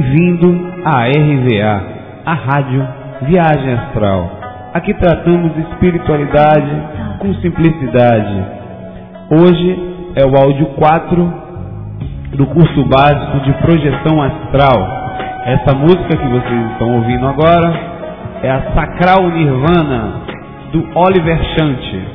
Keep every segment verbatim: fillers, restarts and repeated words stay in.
Bem-vindo à R V A, a rádio Viagem Astral. Aqui tratamos de espiritualidade com simplicidade. Hoje é o áudio quatro do curso básico de projeção astral. Essa música que vocês estão ouvindo agora é a Sacral Nirvana, do Oliver Chant.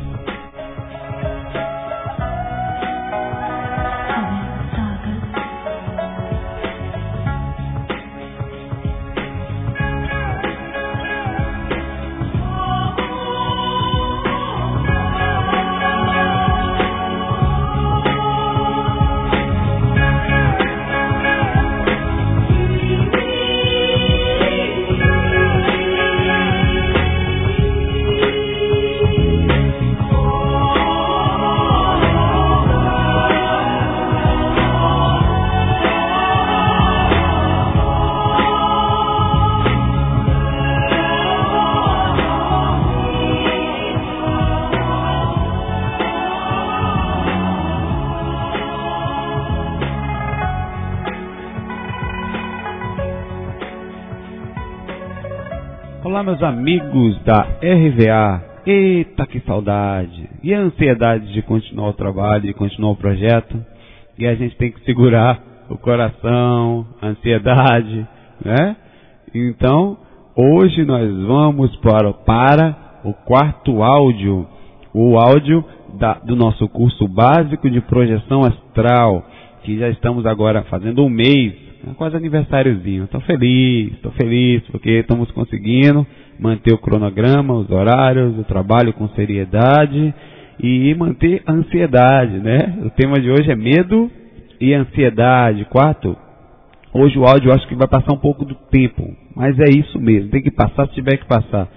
Olá, meus amigos da R V A. Eita, que saudade! E a ansiedade de continuar o trabalho, de continuar o projeto. E a gente tem que segurar o coração, a ansiedade, né? Então, hoje nós vamos para, para o quarto áudio, o áudio da, do nosso curso básico de projeção astral, que já estamos agora fazendo um mês. É quase aniversáriozinho. Estou feliz, estou feliz porque estamos conseguindo manter o cronograma, os horários, o trabalho com seriedade e manter a ansiedade, né? O tema de hoje é medo e ansiedade. Quarto, hoje o áudio eu acho que vai passar um pouco do tempo, mas é isso mesmo, tem que passar se tiver que passar.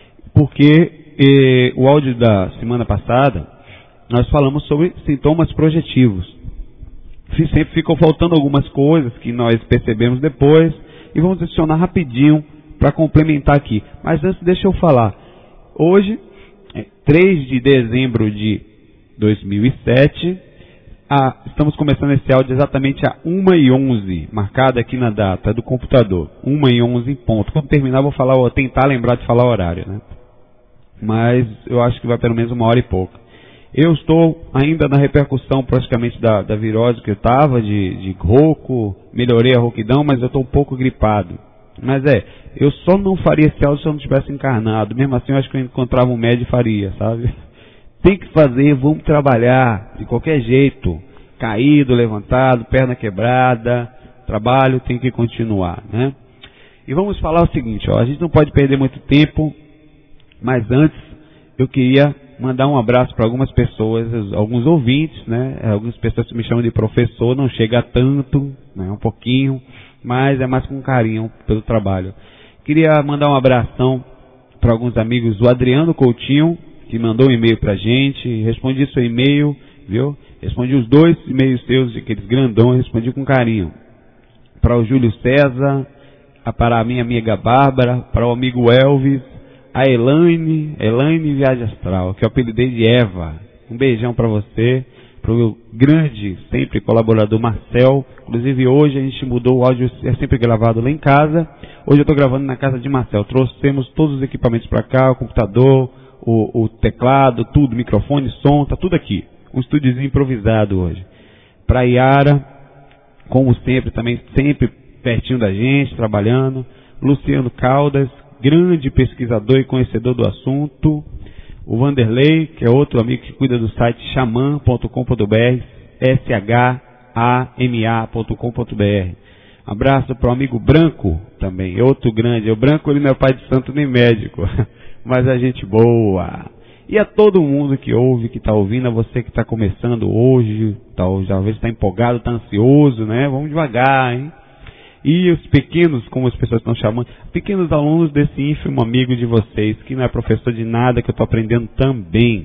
Porque eh, o áudio da semana passada, nós falamos sobre sintomas projetivos. Sempre ficam faltando algumas coisas que nós percebemos depois e vamos adicionar rapidinho para complementar aqui. Mas antes deixa eu falar. Hoje, é três de dezembro de dois mil e sete, a, estamos começando esse áudio exatamente a uma e onze, marcada aqui na data do computador. uma e onze em ponto. Quando terminar vou falar, vou tentar lembrar de falar o horário, né? Mas eu acho que vai pelo menos uma hora e pouco. Eu estou ainda na repercussão praticamente da, da virose que eu estava, de, de rouco, melhorei a rouquidão, mas eu estou um pouco gripado. Mas é, eu só não faria esse áudio se eu não tivesse encarnado. Mesmo assim, eu acho que eu encontrava um médico e faria, sabe? Tem que fazer, vamos trabalhar, de qualquer jeito. Caído, levantado, perna quebrada, trabalho tem que continuar, né? E vamos falar o seguinte, ó, a gente não pode perder muito tempo, mas antes eu queria mandar um abraço para algumas pessoas, alguns ouvintes, né? Algumas pessoas que me chamam de professor, não chega tanto, né? Um pouquinho, mas é mais com carinho pelo trabalho. Queria mandar um abração para alguns amigos, o Adriano Coutinho, que mandou um e-mail para a gente, respondi seu e-mail, viu? Respondi os dois e-mails seus, aqueles grandões, respondi com carinho. Para o Júlio César, para a minha amiga Bárbara, para o amigo Elvis, a Elaine, Elaine Viagem Astral, que eu apelidei de Eva. Um beijão para você, para o meu grande, sempre colaborador Marcel. Inclusive hoje a gente mudou o áudio, é sempre gravado lá em casa. Hoje eu estou gravando na casa de Marcel. Trouxemos todos os equipamentos para cá, o computador, o, o teclado, tudo, microfone, som, tá tudo aqui. Um estúdiozinho improvisado hoje. Para Yara, como sempre, também sempre pertinho da gente, trabalhando. Luciano Caldas, grande pesquisador e conhecedor do assunto. O Vanderlei, que é outro amigo que cuida do site xamã ponto com ponto br, S H A M A ponto com ponto br. Abraço para o amigo Branco também, outro grande. O Branco ele não é pai de santo nem médico, mas é gente boa. E a todo mundo que ouve, que está ouvindo, a você que está começando hoje, tá, talvez está empolgado, está ansioso, né? Vamos devagar, hein? E os pequenos, como as pessoas estão chamando, pequenos alunos desse ínfimo amigo de vocês, que não é professor de nada, que eu estou aprendendo também.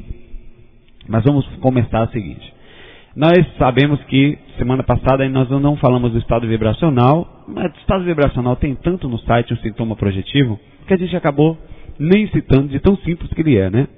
Mas vamos começar o seguinte. Nós sabemos que semana passada nós não falamos do estado vibracional, mas o estado vibracional tem tanto no site um sintoma projetivo, que a gente acabou nem citando de tão simples que ele é, né?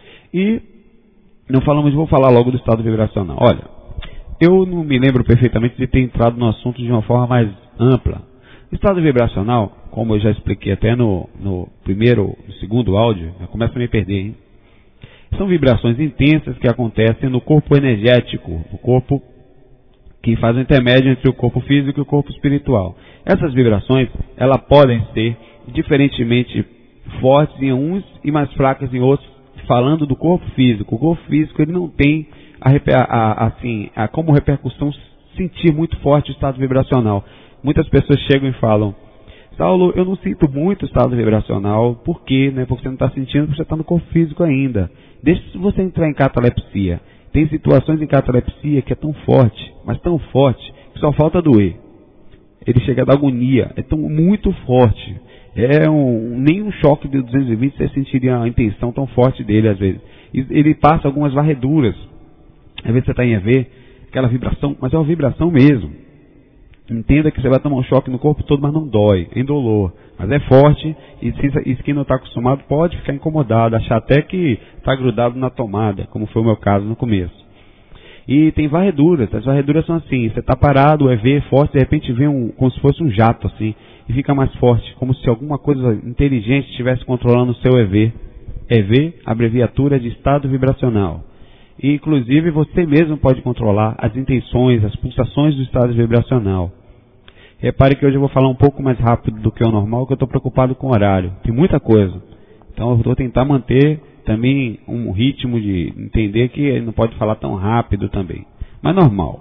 E não falamos, vou falar logo do estado vibracional. Olha, eu não me lembro perfeitamente de ter entrado no assunto de uma forma mais ampla, Estado vibracional, como eu já expliquei até no, no primeiro, no segundo áudio, eu começo a me perder, hein? São vibrações intensas que acontecem no corpo energético, no corpo que faz o intermédio entre o corpo físico e o corpo espiritual. Essas vibrações, elas podem ser diferentemente fortes em uns e mais fracas em outros, falando do corpo físico. O corpo físico ele não tem a, a, assim, a, como repercussão sentir muito forte o estado vibracional. Muitas pessoas chegam e falam: Saulo, eu não sinto muito o estado vibracional. Por quê? Né? Porque você não está sentindo, porque você está no corpo físico ainda. Deixa você entrar em catalepsia. Tem situações em catalepsia que é tão forte, mas tão forte, que só falta doer. Ele chega a dar agonia, é tão muito forte. É um, nem um choque de duzentos e vinte você sentiria a intenção tão forte dele às vezes. E ele passa algumas varreduras. Às vezes você está em E V, aquela vibração, mas é uma vibração mesmo. Entenda que você vai tomar um choque no corpo todo, mas não dói, é indolor. Mas é forte e, se, e quem não está acostumado pode ficar incomodado, achar até que está grudado na tomada, como foi o meu caso no começo. E tem varreduras, as varreduras são assim, você está parado, o E V é forte, de repente vem um, como se fosse um jato assim, e fica mais forte, como se alguma coisa inteligente estivesse controlando o seu E V. E V, abreviatura de estado vibracional. E inclusive você mesmo pode controlar as intenções, as pulsações do estado vibracional. Repare que hoje eu vou falar um pouco mais rápido do que o normal, porque eu estou preocupado com o horário. Tem muita coisa. Então eu vou tentar manter também um ritmo de entender que ele não pode falar tão rápido também. Mas normal.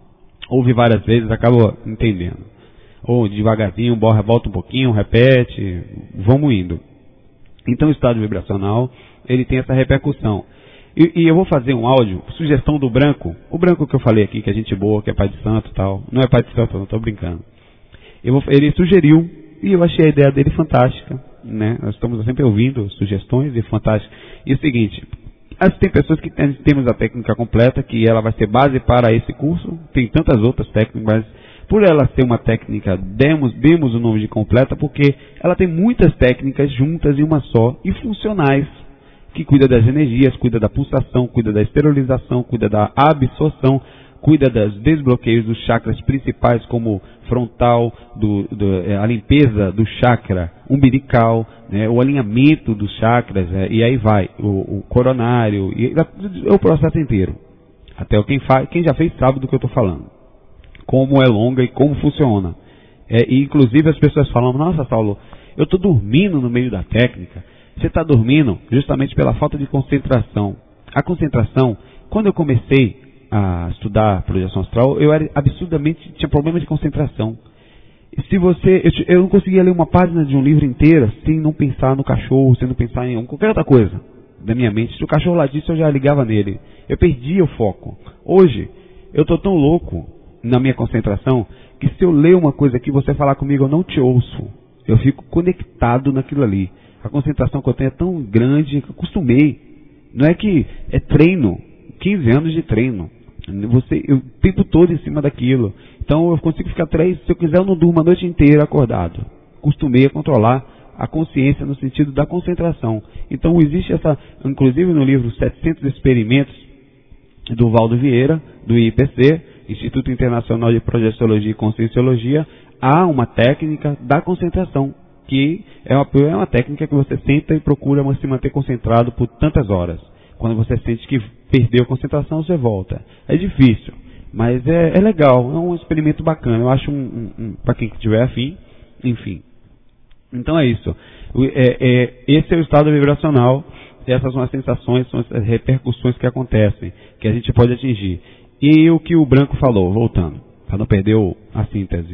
Ouve várias vezes, acaba entendendo. Ou devagarzinho, borra, volta um pouquinho, repete, vamos indo. Então o estado vibracional, ele tem essa repercussão. E, e eu vou fazer um áudio, sugestão do Branco. O Branco que eu falei aqui, que é gente boa, que é pai de santo e tal. Não é pai de santo, não, estou brincando. Eu vou, ele sugeriu, e eu achei a ideia dele fantástica, né? Nós estamos sempre ouvindo sugestões e fantásticas. E é o seguinte, as, tem pessoas que tem, temos a técnica completa, que ela vai ser base para esse curso, tem tantas outras técnicas, mas por ela ser uma técnica, demos, demos o nome de completa, porque ela tem muitas técnicas juntas em uma só, e funcionais, que cuida das energias, cuida da pulsação, cuida da esterilização, cuida da absorção, cuida dos desbloqueios dos chakras principais, como frontal, do, do, é, a limpeza do chakra umbilical, né, o alinhamento dos chakras, é, e aí vai, o, o coronário, e, é o processo inteiro. Até quem, faz, quem já fez sabe do que eu estou falando. Como é longa e como funciona. É, e inclusive as pessoas falam: nossa, Saulo, eu estou dormindo no meio da técnica. Você está dormindo justamente pela falta de concentração. A concentração, quando eu comecei a estudar projeção astral, eu era absurdamente, tinha problema de concentração. Se você, eu, eu não conseguia ler uma página de um livro inteiro sem não pensar no cachorro, sem não pensar em qualquer outra coisa da minha mente. Se o cachorro latisse, eu já ligava nele. Eu perdia o foco. Hoje, eu estou tão louco na minha concentração que se eu ler uma coisa aqui, você falar comigo, eu não te ouço. Eu fico conectado naquilo ali. A concentração que eu tenho é tão grande que eu acostumei. Não é que é treino, quinze anos de treino. Você, eu, o tempo todo em cima daquilo. Então eu consigo ficar três, se eu quiser eu não durmo a noite inteira acordado. Acostumei a controlar a consciência no sentido da concentração. Então existe essa, inclusive no livro setecentos Experimentos do Valdo Vieira, do I P C, Instituto Internacional de Projeciologia e Conscienciologia, há uma técnica da concentração, que é uma, é uma técnica que você senta e procura se manter concentrado por tantas horas. Quando você sente que perdeu a concentração, você volta. É difícil, mas é, é legal, é um experimento bacana. Eu acho um, um, um para quem tiver afim, enfim. Então é isso. É, é, esse é o estado vibracional, essas são as sensações, são as repercussões que acontecem, que a gente pode atingir. E o que o Branco falou, voltando, para não perder a síntese.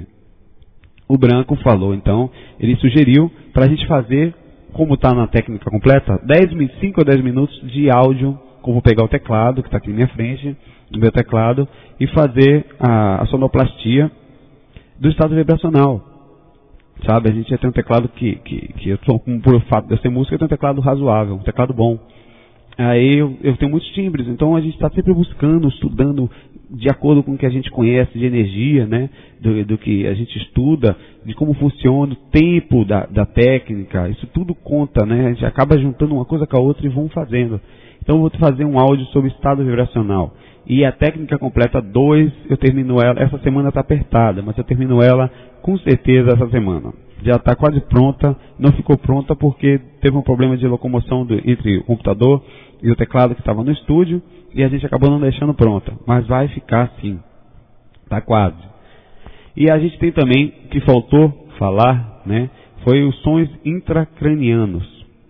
O Branco falou, então, ele sugeriu para a gente fazer, como está na técnica completa, cinco ou dez minutos de áudio, como vou pegar o teclado, que está aqui na minha frente, o meu teclado, e fazer a, a sonoplastia do estado vibracional. Sabe, a gente já tem um teclado que, que, que eu sou, por fato de eu ser música, eu tenho um teclado razoável, um teclado bom. Aí eu, eu tenho muitos timbres, então a gente está sempre buscando, estudando de acordo com o que a gente conhece de energia, né? Do, do que a gente estuda, de como funciona o tempo da, da técnica, isso tudo conta, né? A gente acaba juntando uma coisa com a outra e vamos fazendo. Então eu vou fazer um áudio sobre estado vibracional. E a técnica completa dois, eu termino ela, essa semana está apertada, mas eu termino ela com certeza essa semana. Já está quase pronta, não ficou pronta porque teve um problema de locomoção do, entre o computador e o teclado que estava no estúdio, e a gente acabou não deixando pronta, mas vai ficar sim, está quase. E a gente tem também, que faltou falar, né, foi os sons intracranianos,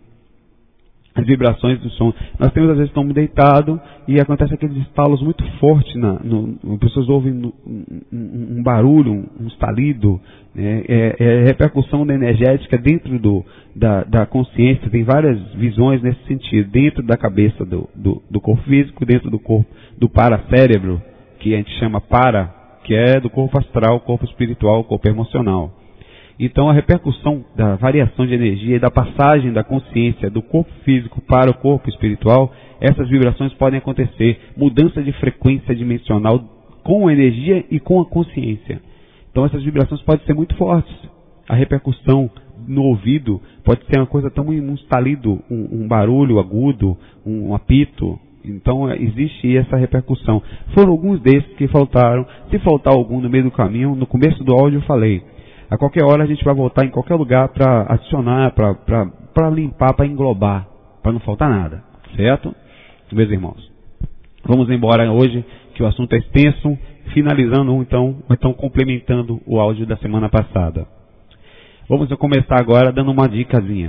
as vibrações do som. Nós temos, às vezes, estamos deitados e acontece aqueles estalos muito fortes, na, no, as pessoas ouvem no, um, um barulho, um, um estalido, né? é, é repercussão da energética dentro do, da, da consciência, tem várias visões nesse sentido, dentro da cabeça do, do, do corpo físico, dentro do corpo, do paracérebro, que a gente chama para, que é do corpo astral, corpo espiritual, corpo emocional. Então a repercussão da variação de energia e da passagem da consciência do corpo físico para o corpo espiritual, essas vibrações podem acontecer, mudança de frequência dimensional com a energia e com a consciência. Então essas vibrações podem ser muito fortes. A repercussão no ouvido pode ser uma coisa tão, um estalido, um, um barulho agudo, um apito. Então existe essa repercussão. Foram alguns desses que faltaram. Se faltar algum no meio do caminho, no começo do áudio eu falei. A qualquer hora a gente vai voltar em qualquer lugar para adicionar, para limpar, para englobar, para não faltar nada, certo? Meus irmãos, vamos embora hoje, que o assunto é extenso, finalizando então, então complementando o áudio da semana passada. Vamos começar agora dando uma dicasinha.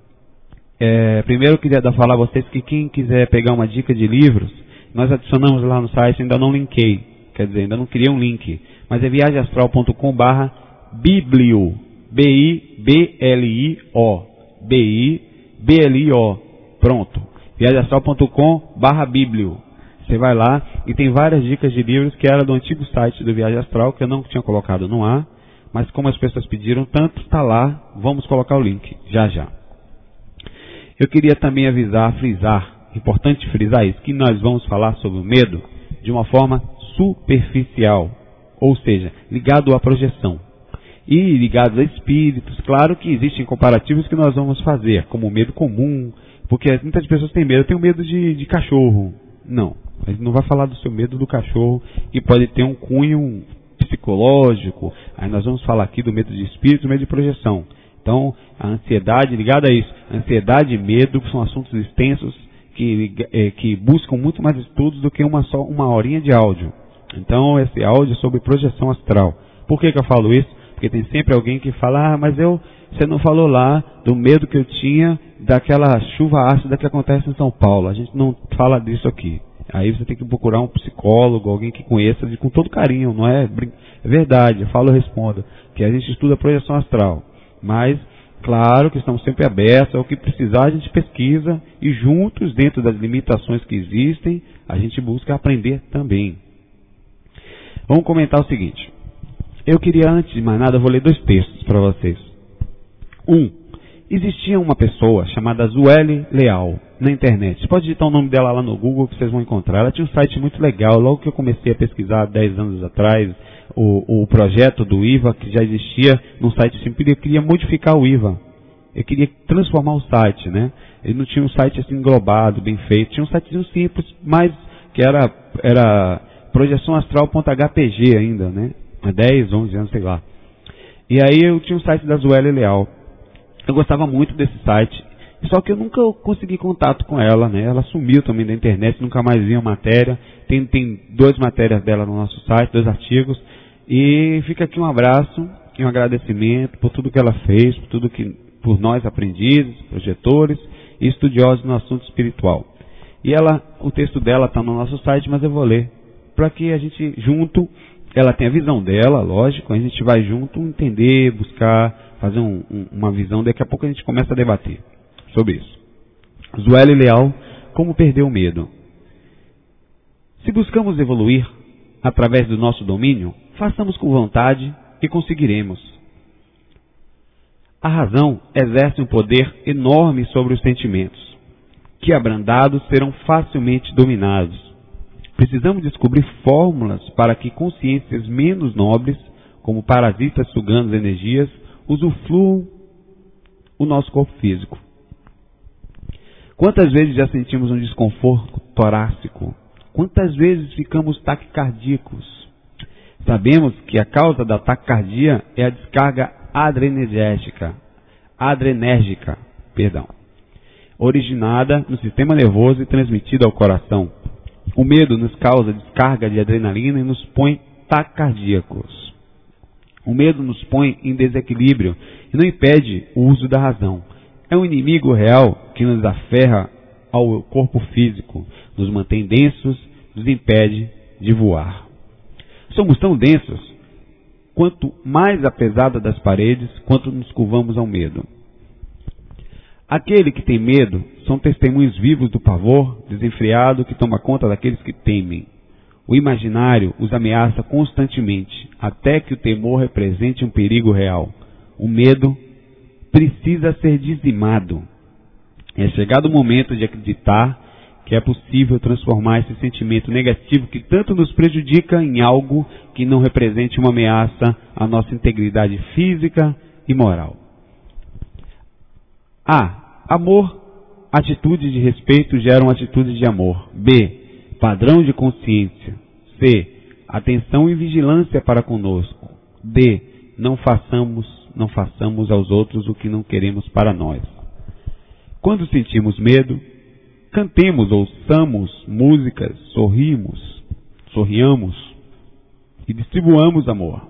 É, primeiro eu queria falar a vocês que quem quiser pegar uma dica de livros, nós adicionamos lá no site, ainda não linkei, quer dizer, ainda não criei um link, mas é viagemastral ponto com barra Biblio, B I B L I O, B I B L I O, pronto, viagemastral ponto com barra Biblio. Você vai lá e tem várias dicas de livros que era do antigo site do Viagem Astral, que eu não tinha colocado no ar, mas como as pessoas pediram tanto, está lá, vamos colocar o link, já já. Eu queria também avisar, frisar, importante frisar isso, que nós vamos falar sobre o medo de uma forma superficial, ou seja, ligado à projeção. E ligados a espíritos, claro que existem comparativos que nós vamos fazer, como o medo comum, porque muitas pessoas têm medo, eu tenho medo de, de cachorro. Não, a gente não vai falar do seu medo do cachorro, que pode ter um cunho psicológico, aí nós vamos falar aqui do medo de espírito, medo de projeção. Então, a ansiedade ligada a isso, ansiedade e medo são assuntos extensos que, é, que buscam muito mais estudos do que uma, só, uma horinha de áudio. Então, esse áudio é sobre projeção astral. Por que que eu falo isso? Porque tem sempre alguém que fala, ah, mas eu, você não falou lá do medo que eu tinha daquela chuva ácida que acontece em São Paulo. A gente não fala disso aqui. Aí você tem que procurar um psicólogo, alguém que conheça, com todo carinho, não é? É verdade, eu falo, eu respondo. Que a gente estuda projeção astral. Mas, claro que estamos sempre abertos, ao que precisar a gente pesquisa e juntos, dentro das limitações que existem, a gente busca aprender também. Vamos comentar o seguinte. Eu queria, antes de mais nada, eu vou ler dois textos para vocês. Um, existia uma pessoa chamada Zueli Leal na internet. Você pode digitar o nome dela lá no Google que vocês vão encontrar. Ela tinha um site muito legal. Logo que eu comecei a pesquisar há dez anos atrás, o, o projeto do I V A, que já existia num site simples, eu queria modificar o I V A. Eu queria transformar o site, né? Ele não tinha um site assim englobado, bem feito. Tinha um sitezinho simples, mas que era, era projeção astral ponto H P G ainda, né? Há dez, onze anos, sei lá. E aí eu tinha um site da Zueli Leal. Eu gostava muito desse site, só que eu nunca consegui contato com ela, né? Ela sumiu também da internet, nunca mais vi a matéria. Tem, tem duas matérias dela no nosso site, dois artigos. E fica aqui um abraço e um agradecimento por tudo que ela fez, por tudo que, por nós aprendizes, projetores e estudiosos no assunto espiritual. E ela, o texto dela está no nosso site, mas eu vou ler, para que a gente junto, ela tem a visão dela, lógico, a gente vai junto entender, buscar, fazer um, um, uma visão, daqui a pouco a gente começa a debater sobre isso. Zueli Leal, como perder o medo? Se buscamos evoluir através do nosso domínio, façamos com vontade e conseguiremos. A razão exerce um poder enorme sobre os sentimentos. que abrandados serão facilmente dominados. Precisamos descobrir fórmulas para que consciências menos nobres, como parasitas sugando as energias, usufruam o nosso corpo físico. Quantas vezes já sentimos um desconforto torácico? Quantas vezes ficamos taquicardíacos? Sabemos que a causa da taquicardia é a descarga adrenérgica, adrenérgica, perdão, originada no sistema nervoso e transmitida ao coração. O medo nos causa descarga de adrenalina e nos põe taquicardíacos. O medo nos põe em desequilíbrio e não impede o uso da razão. É um inimigo real que nos aferra ao corpo físico, nos mantém densos, nos impede de voar. Somos tão densos, quanto mais a pesada das paredes, quanto nos curvamos ao medo. Aquele que tem medo são testemunhos vivos do pavor desenfreado que toma conta daqueles que temem. O imaginário os ameaça constantemente, até que o temor represente um perigo real. O medo precisa ser dizimado. É chegado o momento de acreditar que é possível transformar esse sentimento negativo que tanto nos prejudica em algo que não represente uma ameaça à nossa integridade física e moral. A. Amor. Atitude de respeito geram atitude de amor. B. Padrão de consciência. C. Atenção e vigilância para conosco. D. Não façamos, não façamos aos outros o que não queremos para nós. Quando sentimos medo, cantemos, ouçamos músicas, sorrimos, sorriamos e distribuamos amor.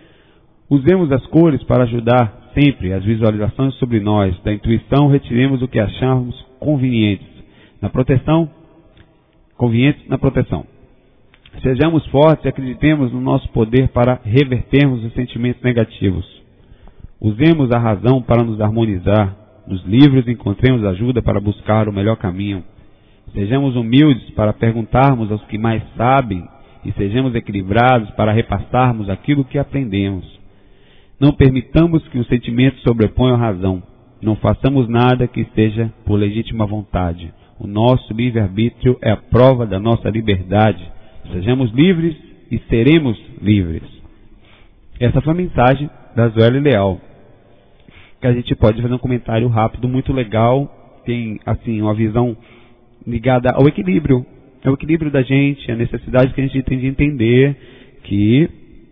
Usemos as cores para ajudar sempre as visualizações sobre nós. Da intuição, retiremos o que acharmos convenientes. Na proteção, convenientes na proteção. Sejamos fortes e acreditemos no nosso poder para revertermos os sentimentos negativos. Usemos a razão para nos harmonizar. Nos livros encontremos ajuda para buscar o melhor caminho. Sejamos humildes para perguntarmos aos que mais sabem e sejamos equilibrados para repassarmos aquilo que aprendemos. Não permitamos que os sentimentos sobreponham a razão. Não façamos nada que seja por legítima vontade. O nosso livre-arbítrio é a prova da nossa liberdade. Sejamos livres e seremos livres. Essa foi a mensagem da Zoeli Leal, que a gente pode fazer um comentário rápido, muito legal. Tem, assim, uma visão ligada ao equilíbrio. Ao equilíbrio da gente, a necessidade que a gente tem de entender que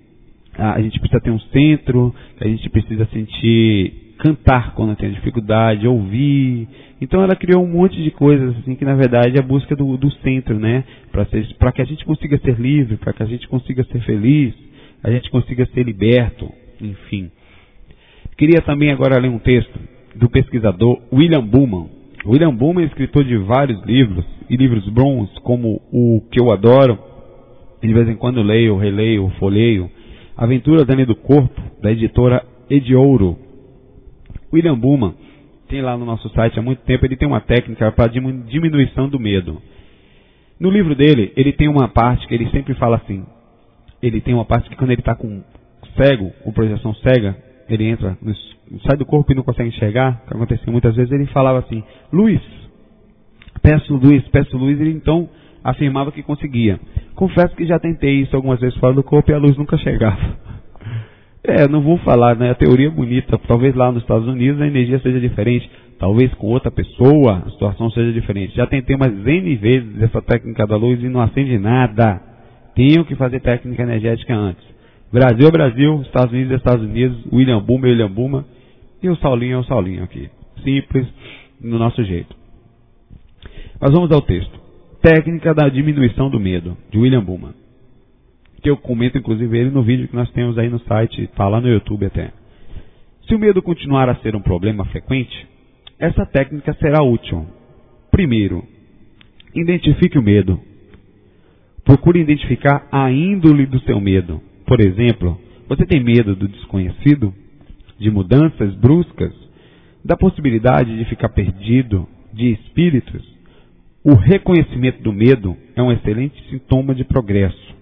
a gente precisa ter um centro, que a gente precisa sentir, cantar quando tem dificuldade, ouvir. Então ela criou um monte de coisas assim que na verdade é a busca do, do centro, né? Para que a gente consiga ser livre, para que a gente consiga ser feliz, a gente consiga ser liberto, enfim. Queria também agora ler um texto do pesquisador William Buhlman. William Buhlman é escritor de vários livros, e livros bons como o que eu adoro, e de vez em quando leio, releio, folheio, Aventuras Além do Corpo, da editora Ediouro. William Buhlman tem lá no nosso site há muito tempo, ele tem uma técnica para diminuição do medo. No livro dele, ele tem uma parte que ele sempre fala assim, ele tem uma parte que quando ele está com cego, com projeção cega, ele entra, sai do corpo e não consegue enxergar, que acontece muitas vezes, ele falava assim, luz, peço luz, peço luz, ele então afirmava que conseguia. Confesso que já tentei isso algumas vezes fora do corpo e a luz nunca chegava. É, não vou falar, né? A teoria é bonita. Talvez lá nos Estados Unidos a energia seja diferente. Talvez com outra pessoa a situação seja diferente. Já tentei umas N vezes essa técnica da luz e não acende nada. Tenho que fazer técnica energética antes. Brasil é Brasil, Estados Unidos é Estados Unidos, William Buhlman é William Buhlman e o Saulinho é o Saulinho aqui. Simples, no nosso jeito. Mas vamos ao texto. Técnica da diminuição do medo, de William Buhlman. Que eu comento inclusive ele no vídeo que nós temos aí no site, está lá no YouTube até. Se o medo continuar a ser um problema frequente, essa técnica será útil. Primeiro, identifique o medo. Procure identificar a índole do seu medo. Por exemplo, você tem medo do desconhecido? De mudanças bruscas? Da possibilidade de ficar perdido? De espíritos? O reconhecimento do medo é um excelente sintoma de progresso.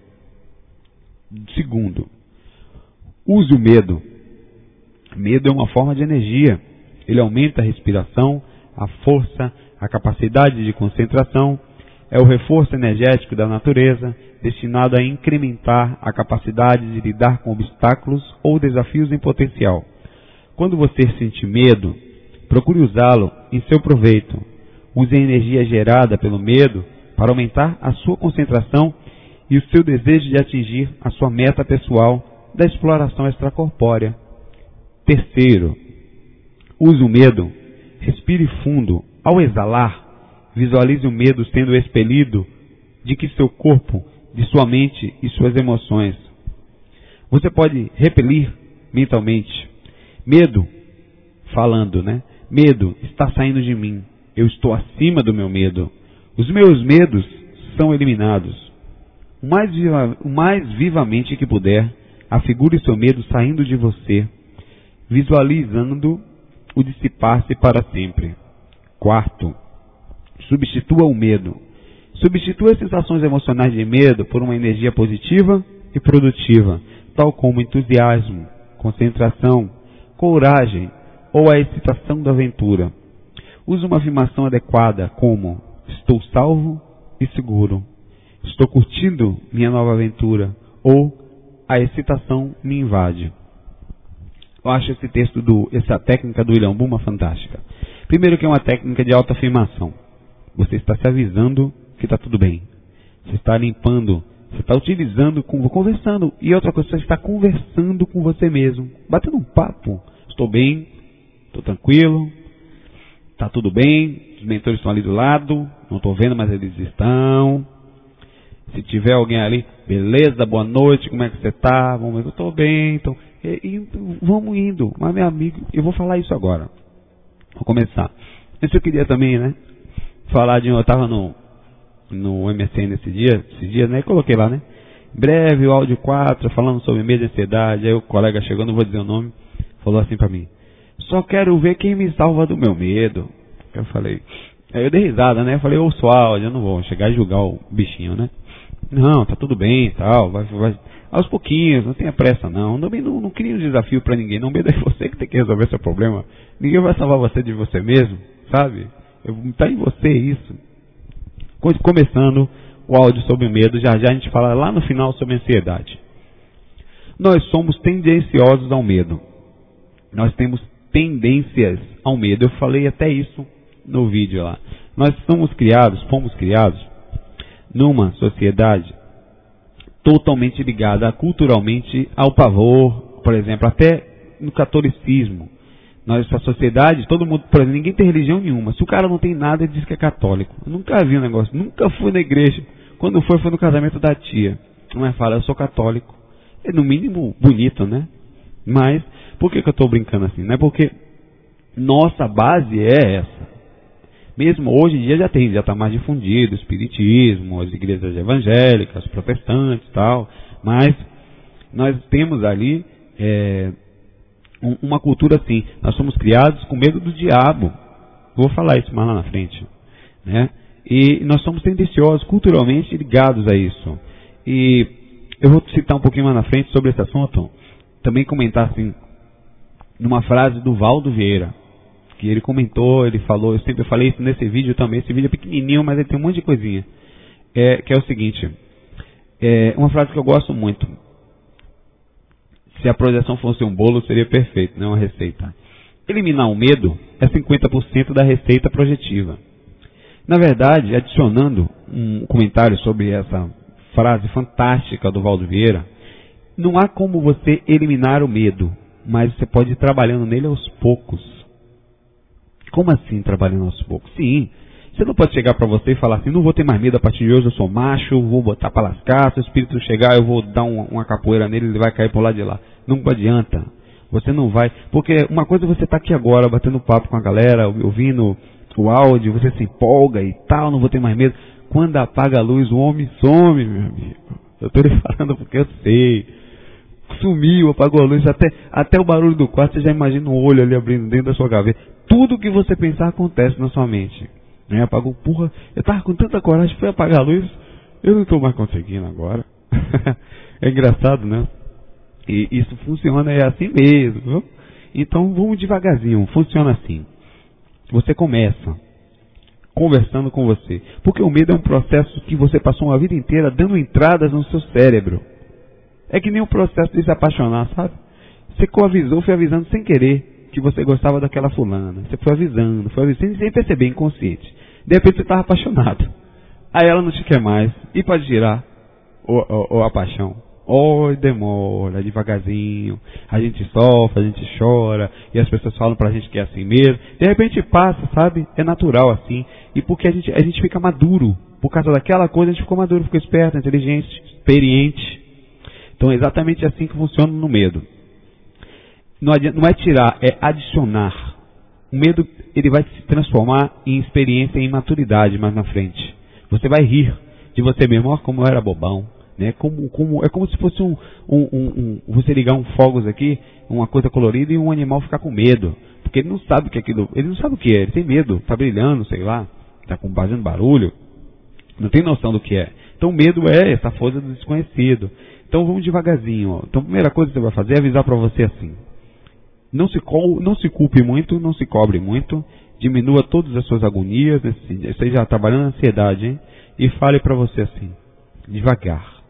Segundo, use o medo. Medo é uma forma de energia. Ele aumenta a respiração, a força, a capacidade de concentração. É o reforço energético da natureza, destinado a incrementar a capacidade de lidar com obstáculos ou desafios em potencial. Quando você sentir medo, procure usá-lo em seu proveito. Use a energia gerada pelo medo para aumentar a sua concentração e o seu desejo de atingir a sua meta pessoal da exploração extracorpórea. Terceiro, use o medo. Respire fundo. Ao exalar, visualize o medo sendo expelido de que seu corpo, de sua mente e suas emoções. Você pode repelir mentalmente. Medo, falando, né? Medo está saindo de mim. Eu estou acima do meu medo. Os meus medos são eliminados. O mais, viva, o mais vivamente que puder, afigure seu medo saindo de você, visualizando o dissipar-se para sempre. Quarto, substitua o medo. Substitua as sensações emocionais de medo por uma energia positiva e produtiva, tal como entusiasmo, concentração, coragem ou a excitação da aventura. Use uma afirmação adequada como: estou salvo e seguro, estou curtindo minha nova aventura, ou a excitação me invade. Eu acho esse texto, do, essa técnica do William Buhlmann fantástica. Primeiro que é uma técnica de autoafirmação. Você está se avisando que está tudo bem. Você está limpando, você está utilizando, conversando. E outra coisa, você está conversando com você mesmo, batendo um papo. Estou bem, estou tranquilo, está tudo bem, os mentores estão ali do lado, não estou vendo, mas eles estão. Se tiver alguém ali, beleza, boa noite, como é que você está? Vamos ver, eu estou bem, então, e, e, vamos indo. Mas, meu amigo, eu vou falar isso agora. Vou começar. Isso eu queria também, né? Falar de, eu estava no, no M S N esse dia, esses dias, né? Coloquei lá, né? Em breve, o áudio quatro, falando sobre medo e ansiedade. Aí o colega chegou, não vou dizer o nome, falou assim pra mim: só quero ver quem me salva do meu medo. Eu falei, aí eu dei risada, né? Eu falei, ouço o áudio, eu não vou chegar e julgar o bichinho, né? Não, tá tudo bem e tal, vai, vai, aos pouquinhos, não tenha pressa não. Também não, não crie um desafio pra ninguém, não, medo é você que tem que resolver seu problema. Ninguém vai salvar você de você mesmo, sabe? Está em você isso. Começando o áudio sobre medo, já já a gente fala lá no final sobre ansiedade. Nós somos tendenciosos ao medo. Nós temos tendências ao medo. Eu falei até isso no vídeo lá. Nós somos criados, fomos criados numa sociedade totalmente ligada culturalmente ao pavor, por exemplo, até no catolicismo. Nossa sociedade, todo mundo, por exemplo, ninguém tem religião nenhuma. Se o cara não tem nada, ele diz que é católico. Eu nunca vi um negócio, nunca fui na igreja. Quando foi, foi no casamento da tia. Mas fala, eu sou católico. É no mínimo bonito, né? Mas, por que, que eu estou brincando assim? Não é porque nossa base é essa. Mesmo hoje em dia já tem, já está mais difundido o espiritismo, as igrejas evangélicas, protestantes e tal. Mas nós temos ali é, uma cultura assim. Nós somos criados com medo do diabo. Vou falar isso mais lá na frente, né? E nós somos tendenciosos, culturalmente ligados a isso. E eu vou citar um pouquinho mais na frente sobre esse assunto. Também comentar assim, numa frase do Valdo Vieira, que ele comentou, ele falou, eu sempre falei isso nesse vídeo também. Esse vídeo é pequenininho, mas ele tem um monte de coisinha. É, que é o seguinte, é uma frase que eu gosto muito. Se a projeção fosse um bolo, seria perfeito, não uma receita. Eliminar o medo é cinquenta por cento da receita projetiva. Na verdade, adicionando um comentário sobre essa frase fantástica do Valdo Vieira, não há como você eliminar o medo, mas você pode ir trabalhando nele aos poucos. Como assim trabalhando aos poucos? Sim, você não pode chegar para você e falar assim, não vou ter mais medo a partir de hoje, eu sou macho, vou botar para lascar, se o espírito chegar eu vou dar um, uma capoeira nele, ele vai cair por lá de lá. Não adianta, você não vai, porque uma coisa é você estar aqui agora, batendo papo com a galera, ouvindo o áudio, você se empolga e tal, não vou ter mais medo. Quando apaga a luz, o homem some, meu amigo. Eu estou lhe falando porque eu sei. Sumiu, apagou a luz, até, até o barulho do quarto, você já imagina um olho ali abrindo dentro da sua gaveta. Tudo que você pensar acontece na sua mente. Né? Apagou, porra, eu estava com tanta coragem, fui apagar a luz, eu não estou mais conseguindo agora. É engraçado, né? E isso funciona, é assim mesmo. Viu? Então vamos devagarzinho, funciona assim. você começa conversando com você. Porque o medo é um processo que você passou uma vida inteira dando entradas no seu cérebro. É que nem o processo de se apaixonar, sabe? Você coavisou, foi avisando sem querer que você gostava daquela fulana. Você foi avisando, foi avisando sem perceber, inconsciente. De repente você estava apaixonado. Aí ela não te quer mais. E pode girar ou, ou, ou a paixão. Oi, demora, devagarzinho. A gente sofre, a gente chora. E as pessoas falam pra gente que é assim mesmo. De repente passa, sabe? É natural assim. E porque a gente, a gente fica maduro. Por causa daquela coisa a gente ficou maduro, ficou esperto, inteligente, experiente. Então é exatamente assim que funciona no medo. Não, adianta, não é tirar, é adicionar. O medo, ele vai se transformar em experiência e em maturidade mais na frente. Você vai rir de você mesmo. Olha como eu era bobão. Né? Como, como, é como se fosse um, um, um, um... Você ligar um fogos aqui, uma coisa colorida, e um animal ficar com medo. Porque ele não sabe o que é aquilo. Ele não sabe o que é. Ele tem medo. Está brilhando, sei lá. Está fazendo barulho. Não tem noção do que é. Então o medo é essa força do desconhecido. Então vamos devagarzinho. Ó. Então a primeira coisa que você vai fazer é avisar para você assim. Não se, não se culpe muito, não se cobre muito, diminua todas as suas agonias, esteja trabalhando na ansiedade, hein? E fale para você assim, devagar,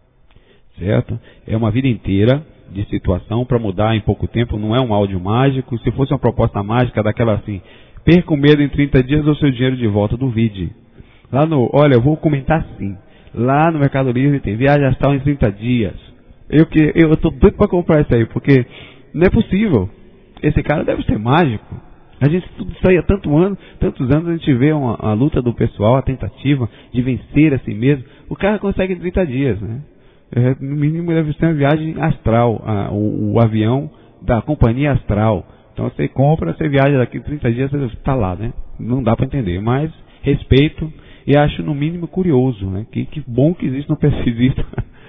certo? É uma vida inteira de situação para mudar em pouco tempo, não é um áudio mágico. Se fosse uma proposta mágica daquela assim, perca o medo em trinta dias ou seu dinheiro de volta, duvide. Lá no, olha, eu vou comentar assim, lá no Mercado Livre tem viagem astral em trinta dias. Eu que eu estou doido para comprar isso aí, porque não é possível. Esse cara deve ser mágico. A gente tudo isso aí há tanto ano, tantos anos, a gente vê uma, a luta do pessoal, a tentativa de vencer a si mesmo. O cara consegue em trinta dias, né? É, no mínimo deve ser uma viagem astral, a, o, o avião da companhia astral. Então você compra, você viaja daqui a trinta dias, você está lá, né? Não dá para entender, mas respeito e acho no mínimo curioso, né? Que, que bom que existe no pesquisista.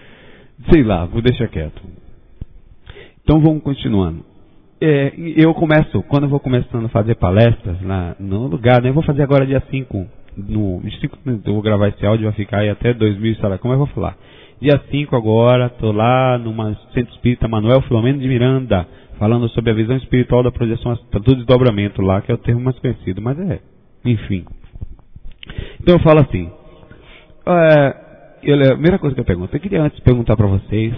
Sei lá, vou deixar quieto. Então vamos continuando. É, eu começo, quando eu vou começando a fazer palestras lá no lugar, né? Eu vou fazer agora dia cinco, no, cinco eu vou gravar esse áudio, vai ficar aí até dois mil, sei lá como eu vou falar. Dia cinco agora, estou lá no Centro Espírita Manuel Filomeno de Miranda, falando sobre a visão espiritual da projeção do desdobramento lá, que é o termo mais conhecido, mas é, enfim. Então eu falo assim, é, eu, a primeira coisa que eu pergunto, eu queria antes perguntar para vocês,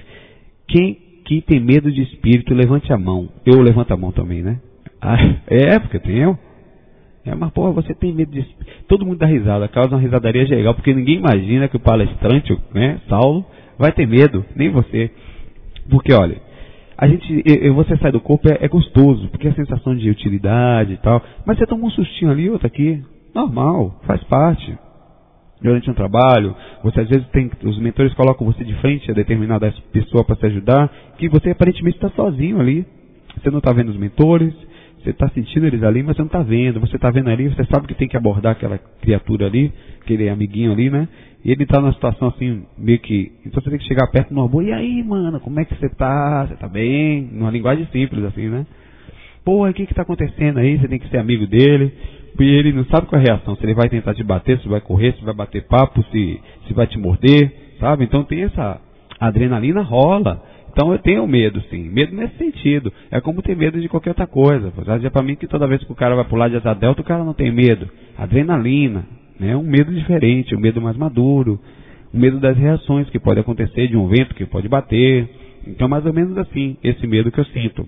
quem que tem medo de espírito, levante a mão. Eu levanto a mão também, né? Ah, é, porque tem eu. É, mas porra, você tem medo de espírito. Todo mundo dá risada, causa uma risadaria legal, porque ninguém imagina que o palestrante, né, Saulo, vai ter medo, nem você. Porque, olha, a gente, eu, você sai do corpo, é, é gostoso, porque é a sensação de utilidade e tal, mas você toma um sustinho ali, outro aqui, normal, faz parte. Durante um trabalho, você às vezes tem, os mentores colocam você de frente a determinada pessoa para te ajudar, que você aparentemente está sozinho ali. Você não está vendo os mentores, você está sentindo eles ali, mas você não está vendo. Você está vendo ali, você sabe que tem que abordar aquela criatura ali, aquele amiguinho ali, né? E ele está numa situação assim, meio que... Então você tem que chegar perto numa boa, e aí, mano, como é que você está? Você está bem? Numa linguagem simples assim, né? Pô, o que está acontecendo aí? Você tem que ser amigo dele. E ele não sabe qual é a reação, se ele vai tentar te bater, se vai correr, se vai bater papo, se, se vai te morder, sabe? Então tem essa adrenalina rola. Então eu tenho medo, sim. Medo nesse sentido. É como ter medo de qualquer outra coisa. Já dizer pra mim que toda vez que o cara vai pular de asa delta, o cara não tem medo. Adrenalina, né? Um medo diferente, um medo mais maduro, um medo das reações que pode acontecer, de um vento que pode bater. Então mais ou menos assim, esse medo que eu sinto.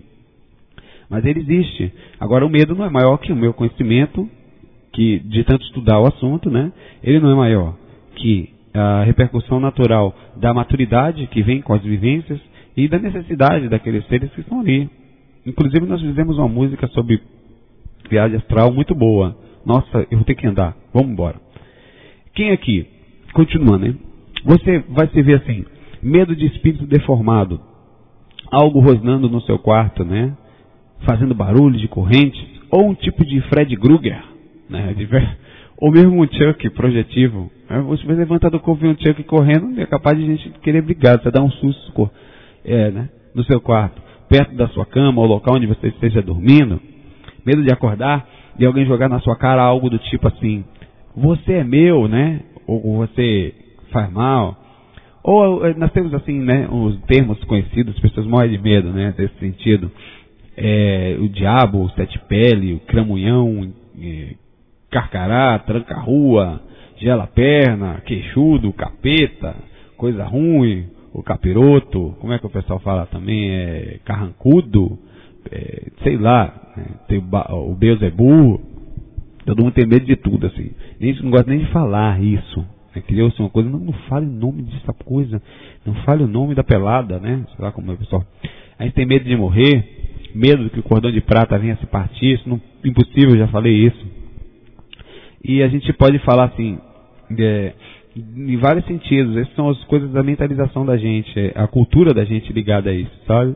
Mas ele existe. Agora o medo não é maior que o meu conhecimento, que de tanto estudar o assunto, né? Ele não é maior que a repercussão natural da maturidade que vem com as vivências e da necessidade daqueles seres que estão ali. Inclusive nós fizemos uma música sobre viagem astral muito boa. Nossa, eu vou ter que andar. Vamos embora. Quem aqui? Continuando, hein? Você vai se ver assim, medo de espírito deformado, algo rosnando no seu quarto, né? Fazendo barulho de correntes, ou um tipo de Fred Krueger, né? Ou mesmo um Chuck projetivo. Você vai levantar do corpo e um Chuck correndo, é capaz de a gente querer brigar, você dá um susto é, né? No seu quarto, perto da sua cama, ou local onde você esteja dormindo, medo de acordar e alguém jogar na sua cara algo do tipo assim, você é meu, né? Ou você faz mal. Ou nós temos assim, né, os termos conhecidos, as pessoas morrem de medo, né, desse sentido. é, o diabo, o sete pele, o cramunhão, é, carcará, tranca-rua, gela-perna, queixudo, capeta, coisa ruim, o capiroto, como é que o pessoal fala também, é carrancudo, é, sei lá, né? Tem o, o Beelzebu, todo mundo tem medo de tudo, assim. Nem, não gosta nem de falar isso. Né? Criou-se uma coisa, não, não fale o nome dessa coisa, não fale o nome da pelada, né? Sei lá como é o pessoal. A gente tem medo de morrer, medo de que o cordão de prata venha se partir, isso não, impossível, já falei isso. E a gente pode falar assim, é, em vários sentidos, essas são as coisas da mentalização da gente, a cultura da gente ligada a isso, sabe?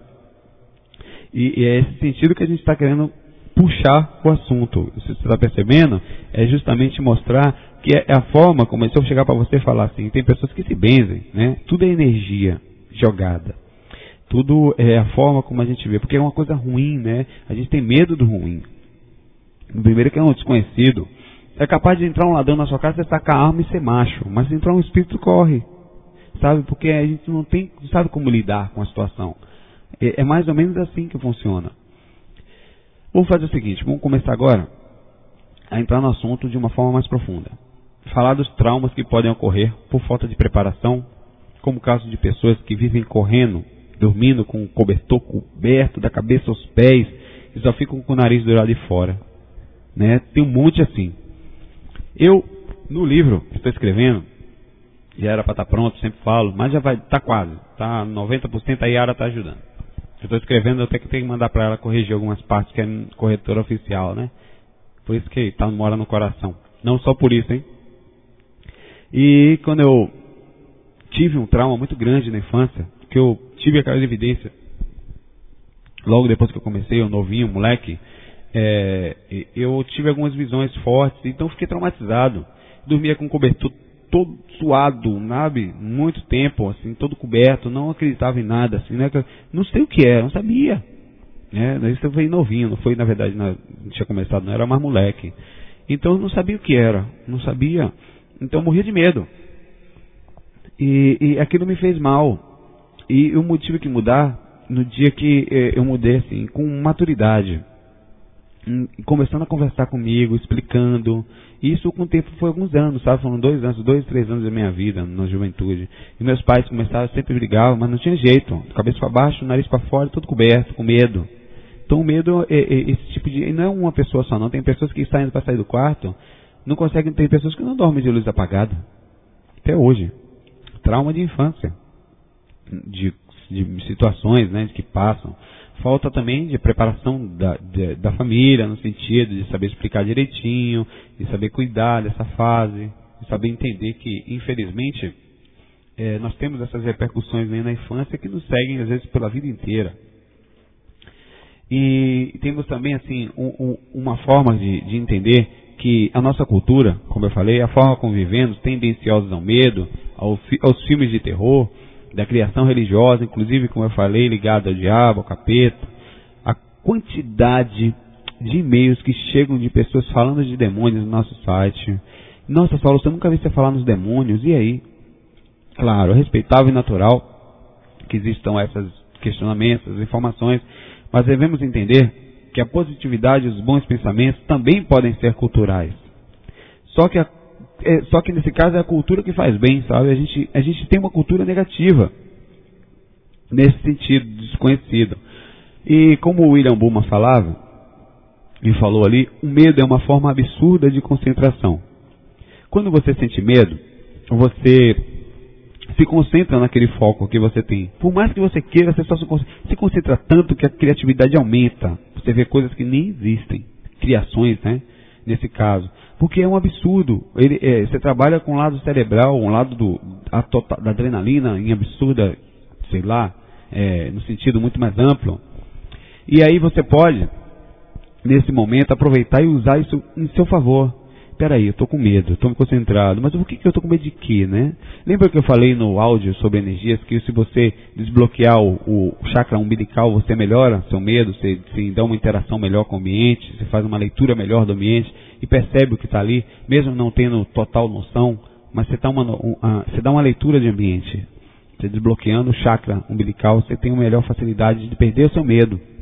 E, e é esse sentido que a gente está querendo puxar o assunto. Se você está percebendo, é justamente mostrar que é a forma, como se eu chegar para você e falar assim, tem pessoas que se benzem, né? Tudo é energia jogada. Tudo é a forma como a gente vê, porque é uma coisa ruim, né? A gente tem medo do ruim. O primeiro que é um desconhecido. É capaz de entrar um ladrão na sua casa, você sacar a arma e ser macho. Mas se entrar um espírito, corre. Sabe? Porque a gente não tem, não sabe como lidar com a situação. É, é mais ou menos assim que funciona. Vamos fazer o seguinte, vamos começar agora a entrar no assunto de uma forma mais profunda. Falar dos traumas que podem ocorrer por falta de preparação, como o caso de pessoas que vivem correndo, dormindo com o cobertor coberto da cabeça aos pés e só ficam com o nariz do lado de fora. Né? Tem um monte assim. Eu, no livro que estou escrevendo, já era para estar pronto, sempre falo, mas já vai, está quase, está noventa por cento, a Yara está ajudando. Eu estou escrevendo, eu tenho que, tenho que mandar para ela corrigir algumas partes, que é corretora oficial, né? Por isso que está mora no coração. Não só por isso, hein? E quando eu tive um trauma muito grande na infância, que eu tive aquela evidência, logo depois que eu comecei, eu novinho, moleque, é, eu tive algumas visões fortes, então fiquei traumatizado. Dormia com o cobertor todo suado, sabe? Muito tempo, assim, todo coberto, não acreditava em nada, assim, né? Não sei o que era, não sabia. Né? Isso foi novinho, não foi, na verdade, não tinha começado, não era mais moleque. Então eu não sabia o que era, não sabia. Então eu morria de medo. E, e aquilo me fez mal. E eu tive que mudar no dia que eh, eu mudei, assim, com maturidade. Começando a conversar comigo, explicando. Isso com o tempo foi alguns anos, sabe? Foram dois anos, dois, três anos da minha vida, na juventude. E meus pais começaram, sempre brigavam, mas não tinha jeito. Cabeça para baixo, nariz para fora, tudo coberto, com medo. Então o medo, é, é, esse tipo de... não é uma pessoa só, não. Tem pessoas que saem para sair do quarto, não conseguem... Tem pessoas que não dormem de luz apagada. Até hoje. Trauma de infância. De, de situações, né, que passam. Falta também de preparação da, de, da família, no sentido de saber explicar direitinho, de saber cuidar dessa fase, de saber entender que, infelizmente, é, nós temos essas repercussões aí na infância que nos seguem, às vezes, pela vida inteira. E temos também, assim, um, um, uma forma de, de entender que a nossa cultura, como eu falei, a forma como vivemos, tendenciosos ao medo, ao, aos filmes de terror, da criação religiosa, inclusive, como eu falei, ligada ao diabo, ao capeta, a quantidade de e-mails que chegam de pessoas falando de demônios no nosso site. Nossa, Saulo, você nunca viu você falar nos demônios, e aí? Claro, é respeitável e natural que existam esses questionamentos, essas informações, mas devemos entender que a positividade e os bons pensamentos também podem ser culturais. Só que a É, só que nesse caso é a cultura que faz bem, sabe? A gente, a gente tem uma cultura negativa, nesse sentido, desconhecido. E como o William Buhlmann falava, e falou ali, o medo é uma forma absurda de concentração. Quando você sente medo, você se concentra naquele foco que você tem. Por mais que você queira, você só se concentra, se concentra tanto que a criatividade aumenta. Você vê coisas que nem existem, criações, né? Nesse caso. Porque é um absurdo. Ele, é, você trabalha com o lado cerebral, um lado do, a total, da adrenalina em absurda, sei lá, é, no sentido muito mais amplo. E aí você pode, nesse momento, aproveitar e usar isso em seu favor. Peraí, eu estou com medo, estou me concentrado, mas por que, que eu estou com medo de quê, né? Lembra que eu falei no áudio sobre energias, que se você desbloquear o, o chakra umbilical, você melhora seu medo, você, você dá uma interação melhor com o ambiente, você faz uma leitura melhor do ambiente e percebe o que está ali, mesmo não tendo total noção, mas você, tá uma, uma, você dá uma leitura de ambiente. Você desbloqueando o chakra umbilical, você tem uma melhor facilidade de perder o seu medo.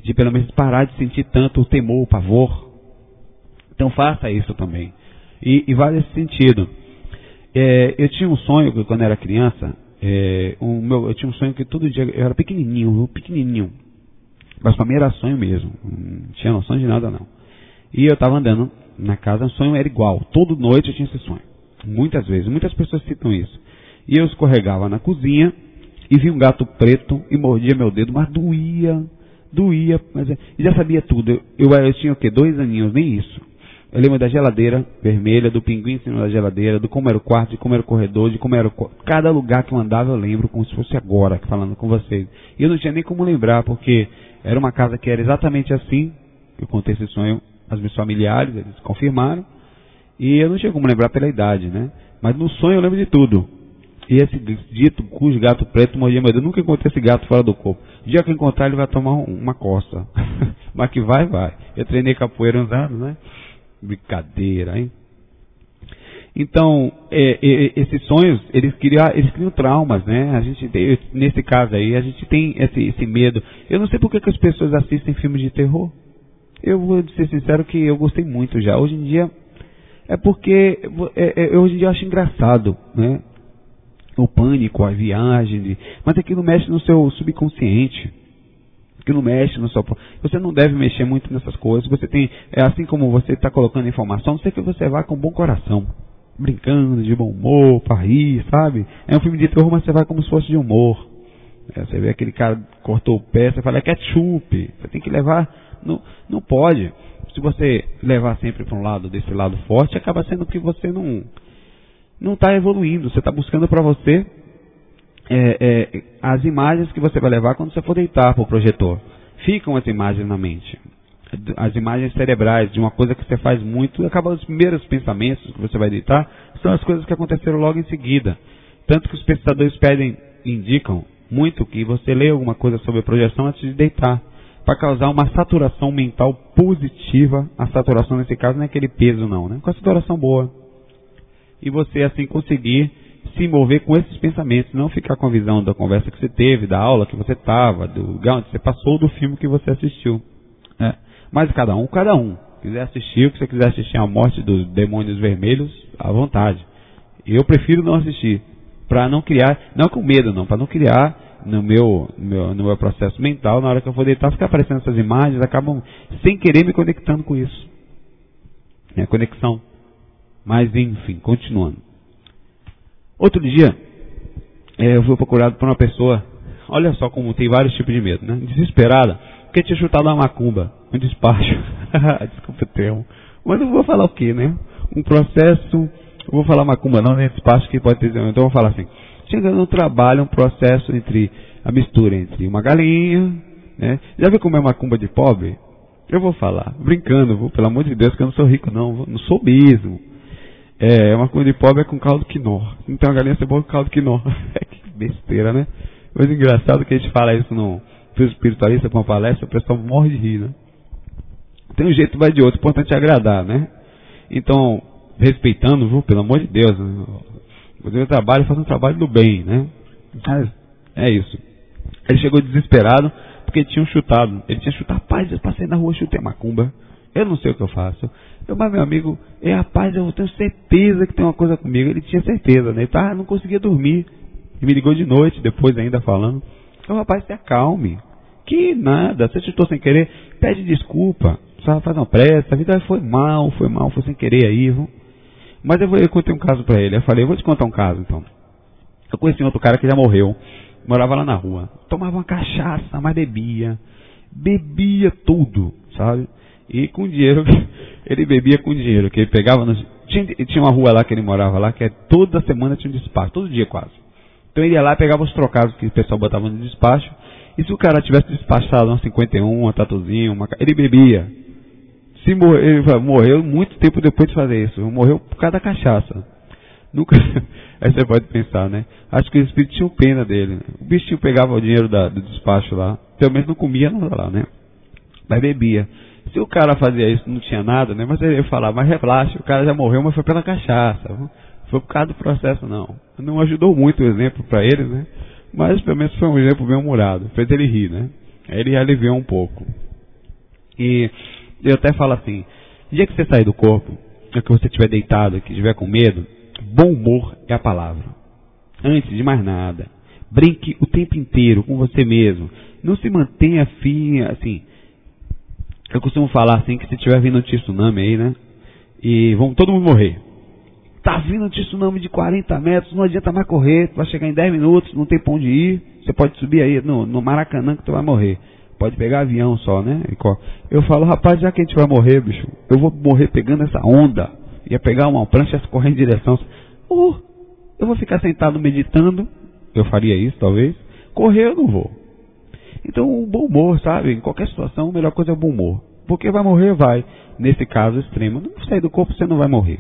de pelo menos parar de sentir tanto o temor, o pavor. Então faça isso também. E, e vai nesse sentido. É, eu tinha um sonho, quando eu era criança, é, um meu, eu tinha um sonho que todo dia, eu era pequenininho, pequenininho. Mas para mim era sonho mesmo, não tinha noção de nada não. E eu estava andando na casa, o sonho era igual, toda noite eu tinha esse sonho. Muitas vezes, muitas pessoas citam isso. E eu escorregava na cozinha e vi um gato preto e mordia meu dedo, mas doía, doía, mas e já sabia tudo. Eu, eu, eu tinha o quê? Dois aninhos, nem isso. Eu lembro da geladeira vermelha, do pinguim em cima da geladeira, do como era o quarto, de como era o corredor, de como era o... Cada lugar que eu andava eu lembro como se fosse agora, falando com vocês. E eu não tinha nem como lembrar, porque era uma casa que era exatamente assim. Eu contei esse sonho aos meus familiares, eles confirmaram. E eu não tinha como lembrar pela idade, né? Mas no sonho eu lembro de tudo. E esse dito cujo gato preto mordia meu dedo, eu nunca encontrei esse gato fora do corpo. O dia que eu encontrar ele vai tomar uma coça. Mas que vai, vai. Eu treinei capoeira uns anos, né? Brincadeira, hein? Então, é, é, esses sonhos, eles criam, eles criam traumas, né? A gente tem, nesse caso aí, a gente tem esse, esse medo. Eu não sei por que, que as pessoas assistem filmes de terror. Eu vou ser sincero que eu gostei muito já. Hoje em dia, é porque, é, é, hoje em dia eu acho engraçado, né? O pânico, a viagem, de, mas aquilo mexe no seu subconsciente. Que não mexe no seu... Você não deve mexer muito nessas coisas. Você tem... É assim como você está colocando informação, não sei que você vá com bom coração. Brincando, de bom humor, para rir, sabe? É um filme de terror, mas você vai como se fosse de humor. É, você vê aquele cara cortou o pé, você fala, é ketchup. Você tem que levar... Não, não pode. Se você levar sempre para um lado, desse lado forte, acaba sendo que você não... Não está evoluindo. Você está buscando para você... É, é, as imagens que você vai levar quando você for deitar para o projetor. Ficam as imagens na mente. As imagens cerebrais de uma coisa que você faz muito, acaba os primeiros pensamentos que você vai deitar, são as coisas que aconteceram logo em seguida. Tanto que os pesquisadores pedem, indicam muito que você leia alguma coisa sobre projeção antes de deitar, para causar uma saturação mental positiva. A saturação nesse caso não é aquele peso não, né? Com a saturação boa. E você assim conseguir se envolver com esses pensamentos, não ficar com a visão da conversa que você teve, da aula que você estava, do lugar onde você passou, do filme que você assistiu. É. Mas cada um, cada um. Se quiser assistir, se você quiser assistir a morte dos demônios vermelhos, à vontade. Eu prefiro não assistir, para não criar, não com medo não, para não criar no meu, no meu, no meu processo mental, na hora que eu for deitar, ficar aparecendo essas imagens, acabam sem querer me conectando com isso. É conexão. Mas enfim, continuando. Outro dia, é, eu fui procurado por uma pessoa, olha só como tem vários tipos de medo, né? Desesperada, porque tinha chutado uma macumba, um despacho, desculpa o termo, mas não vou falar o que, né? Um processo, eu vou falar macumba não, nem despacho que pode ter, então eu vou falar assim, chegando no trabalho, um processo entre, a mistura entre uma galinha, né? Já viu como é macumba de pobre? Eu vou falar, brincando, vou, pelo amor de Deus, que eu não sou rico não, não sou mesmo. É, uma comida de pobre é com caldo quinó. Então a galinha cebola com caldo quinó. Que besteira, né? Coisa engraçada que a gente fala isso no espiritualista com uma palestra, o pessoal morre de rir, né? Tem um jeito, vai de outro, o importante é agradar, né? Então, respeitando, viu? Pelo amor de Deus, né? Fazer o trabalho, fazer um trabalho do bem, né? Mas é isso. Ele chegou desesperado porque tinham chutado. Ele tinha chutado, rapaz, eu passei na rua, chutei macumba. Eu não sei o que eu faço. Eu, mas meu amigo, é, rapaz, eu tenho certeza que tem uma coisa comigo. Ele tinha certeza, né? Ele tá, não conseguia dormir. Ele me ligou de noite, depois ainda falando. Eu, rapaz, se acalme. Que nada, você chutou sem querer, pede desculpa. Só faz uma pressa, a vida foi mal, foi mal, foi sem querer aí, viu? Mas eu, vou, eu contei um caso pra ele. Eu falei, eu vou te contar um caso, então. Eu conheci um outro cara que já morreu. Morava lá na rua. Tomava uma cachaça, mas bebia. Bebia tudo, sabe? E com dinheiro, ele bebia com dinheiro, que ele pegava, nos, tinha, tinha uma rua lá que ele morava lá, que é, toda semana tinha um despacho, todo dia quase. Então ele ia lá e pegava os trocados que o pessoal botava no despacho, e se o cara tivesse despachado uma cinquenta e um, uma tatuzinho, uma, ele bebia. Se morrer, ele morreu muito tempo depois de fazer isso, morreu por causa da cachaça. Nunca, aí você pode pensar, né? Acho que o espírito tinha pena dele, né? O bichinho pegava o dinheiro da, do despacho lá, pelo menos não comia nada lá, né? Mas bebia. Se o cara fazia isso, não tinha nada, né? Mas ele ia falar, mas relaxa, o cara já morreu, mas foi pela cachaça. Não foi por causa do processo, não. Não ajudou muito o exemplo para eles, né? Mas pelo menos foi um exemplo bem humorado. Fez ele rir, né? Aí ele aliviou um pouco. E eu até falo assim, no dia que você sair do corpo, que você estiver deitado, que estiver com medo, bom humor é a palavra. Antes de mais nada, brinque o tempo inteiro com você mesmo. Não se mantenha fim, assim. Eu costumo falar assim, que se estiver vindo um tsunami aí, né? E vamos todo mundo morrer. Tá vindo um tsunami de quarenta metros, não adianta mais correr, vai chegar em dez minutos, não tem pra onde ir. Você pode subir aí no, no Maracanã que tu vai morrer. Pode pegar avião só, né? Eu falo, rapaz, já que a gente vai morrer, bicho, eu vou morrer pegando essa onda. Ia pegar uma prancha e correr em direção. Oh, eu vou ficar sentado meditando. Eu faria isso, talvez. Correr eu não vou. Então, o bom humor, sabe? Em qualquer situação, a melhor coisa é o bom humor. Porque vai morrer, vai. Nesse caso extremo, não sair do corpo, você não vai morrer.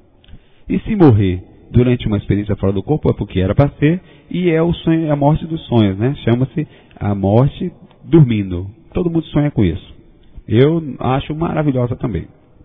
E se morrer durante uma experiência fora do corpo, é porque era para ser. E é o sonho, é a morte dos sonhos, né? Chama-se a morte dormindo. Todo mundo sonha com isso. Eu acho maravilhosa também.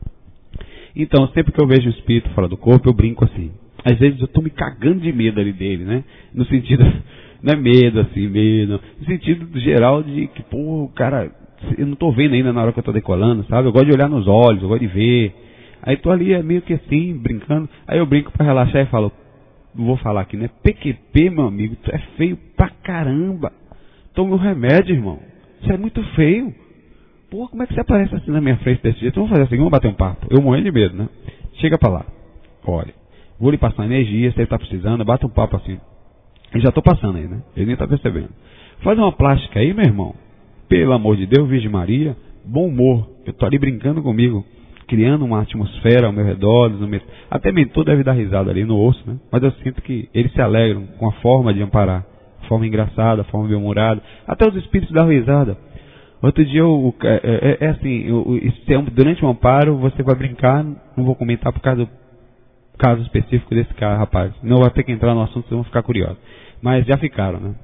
Então, sempre que eu vejo o espírito fora do corpo, eu brinco assim. Às vezes eu estou me cagando de medo ali dele, né? No sentido, não é medo assim, medo. No sentido geral de que, pô, o cara, eu não estou vendo ainda na hora que eu estou decolando, sabe? Eu gosto de olhar nos olhos, eu gosto de ver. Aí estou ali é meio que assim, brincando. Aí eu brinco para relaxar e falo, não vou falar aqui, né? P Q P, meu amigo, tu é feio pra caramba. Toma um remédio, irmão. Isso é muito feio. Pô, como é que você aparece assim na minha frente desse jeito? Vamos fazer assim, vamos bater um papo. Eu morrendo de medo, né? Chega pra lá. Olha, vou lhe passar energia, se ele tá precisando, bata um papo assim. Eu já tô passando aí, né? Ele nem tá percebendo. Faz uma plástica aí, meu irmão. Pelo amor de Deus, Virgem Maria. Bom humor. Eu tô ali brincando comigo. Criando uma atmosfera ao meu redor. No meu... Até mentor deve dar risada ali no osso, né? Mas eu sinto que eles se alegram com a forma de amparar. Forma engraçada, forma bem-humorada. Até os espíritos dão risada. Outro dia, eu, é, é, é assim, eu, eu, durante o amparo, você vai brincar, não vou comentar por causa do caso específico desse cara, rapaz. Não vou ter que entrar no assunto, vocês vão ficar curiosos. Mas já ficaram, né?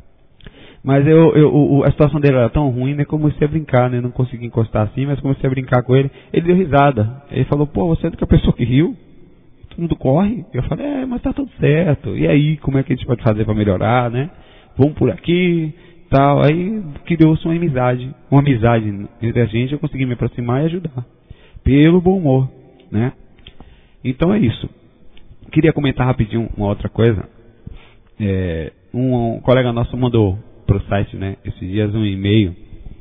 Mas eu, eu, a situação dele era tão ruim, né? Comecei a brincar, né? Não consegui encostar assim, mas comecei a brincar com ele. Ele deu risada. Ele falou, pô, você é do que a pessoa que riu? Todo mundo corre? Eu falei, é, mas tá tudo certo. E aí, como é que a gente pode fazer para melhorar, né? Vamos por aqui, tal. Aí criou-se uma amizade. Uma amizade entre a gente, eu consegui me aproximar e ajudar. Pelo bom humor, né? Então é isso. Queria comentar rapidinho uma outra coisa. É, um, um colega nosso mandou para o site, né, esses dias um e-mail.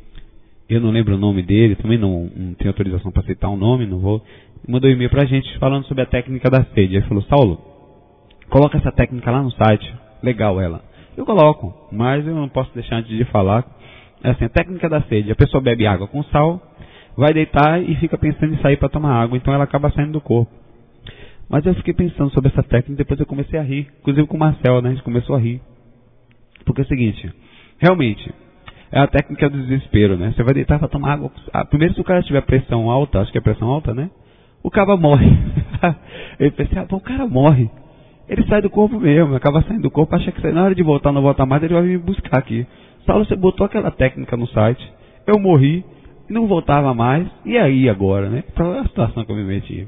Eu não lembro o nome dele, também não, não tenho autorização para citar o um nome, não vou. Mandou um e-mail para a gente falando sobre a técnica da sede. Ele falou, Saulo, coloca essa técnica lá no site. Legal ela. Eu coloco, mas eu não posso deixar antes de falar. É assim, a técnica da sede. A pessoa bebe água com sal, vai deitar e fica pensando em sair para tomar água, então ela acaba saindo do corpo. Mas eu fiquei pensando sobre essa técnica, depois eu comecei a rir. Inclusive com o Marcel, né? A gente começou a rir. Porque é o seguinte, realmente, é a técnica do desespero, né? Você vai deitar para tomar água. Ah, primeiro, se o cara tiver pressão alta, acho que é pressão alta, né? O cara morre. Ele pensa, ah, o cara morre. Ele sai do corpo mesmo, acaba saindo do corpo, acha que na hora de voltar, não voltar mais, ele vai me buscar aqui. Saulo, você botou aquela técnica no site, eu morri, não voltava mais, e aí agora, né? Então é a situação que eu me meti.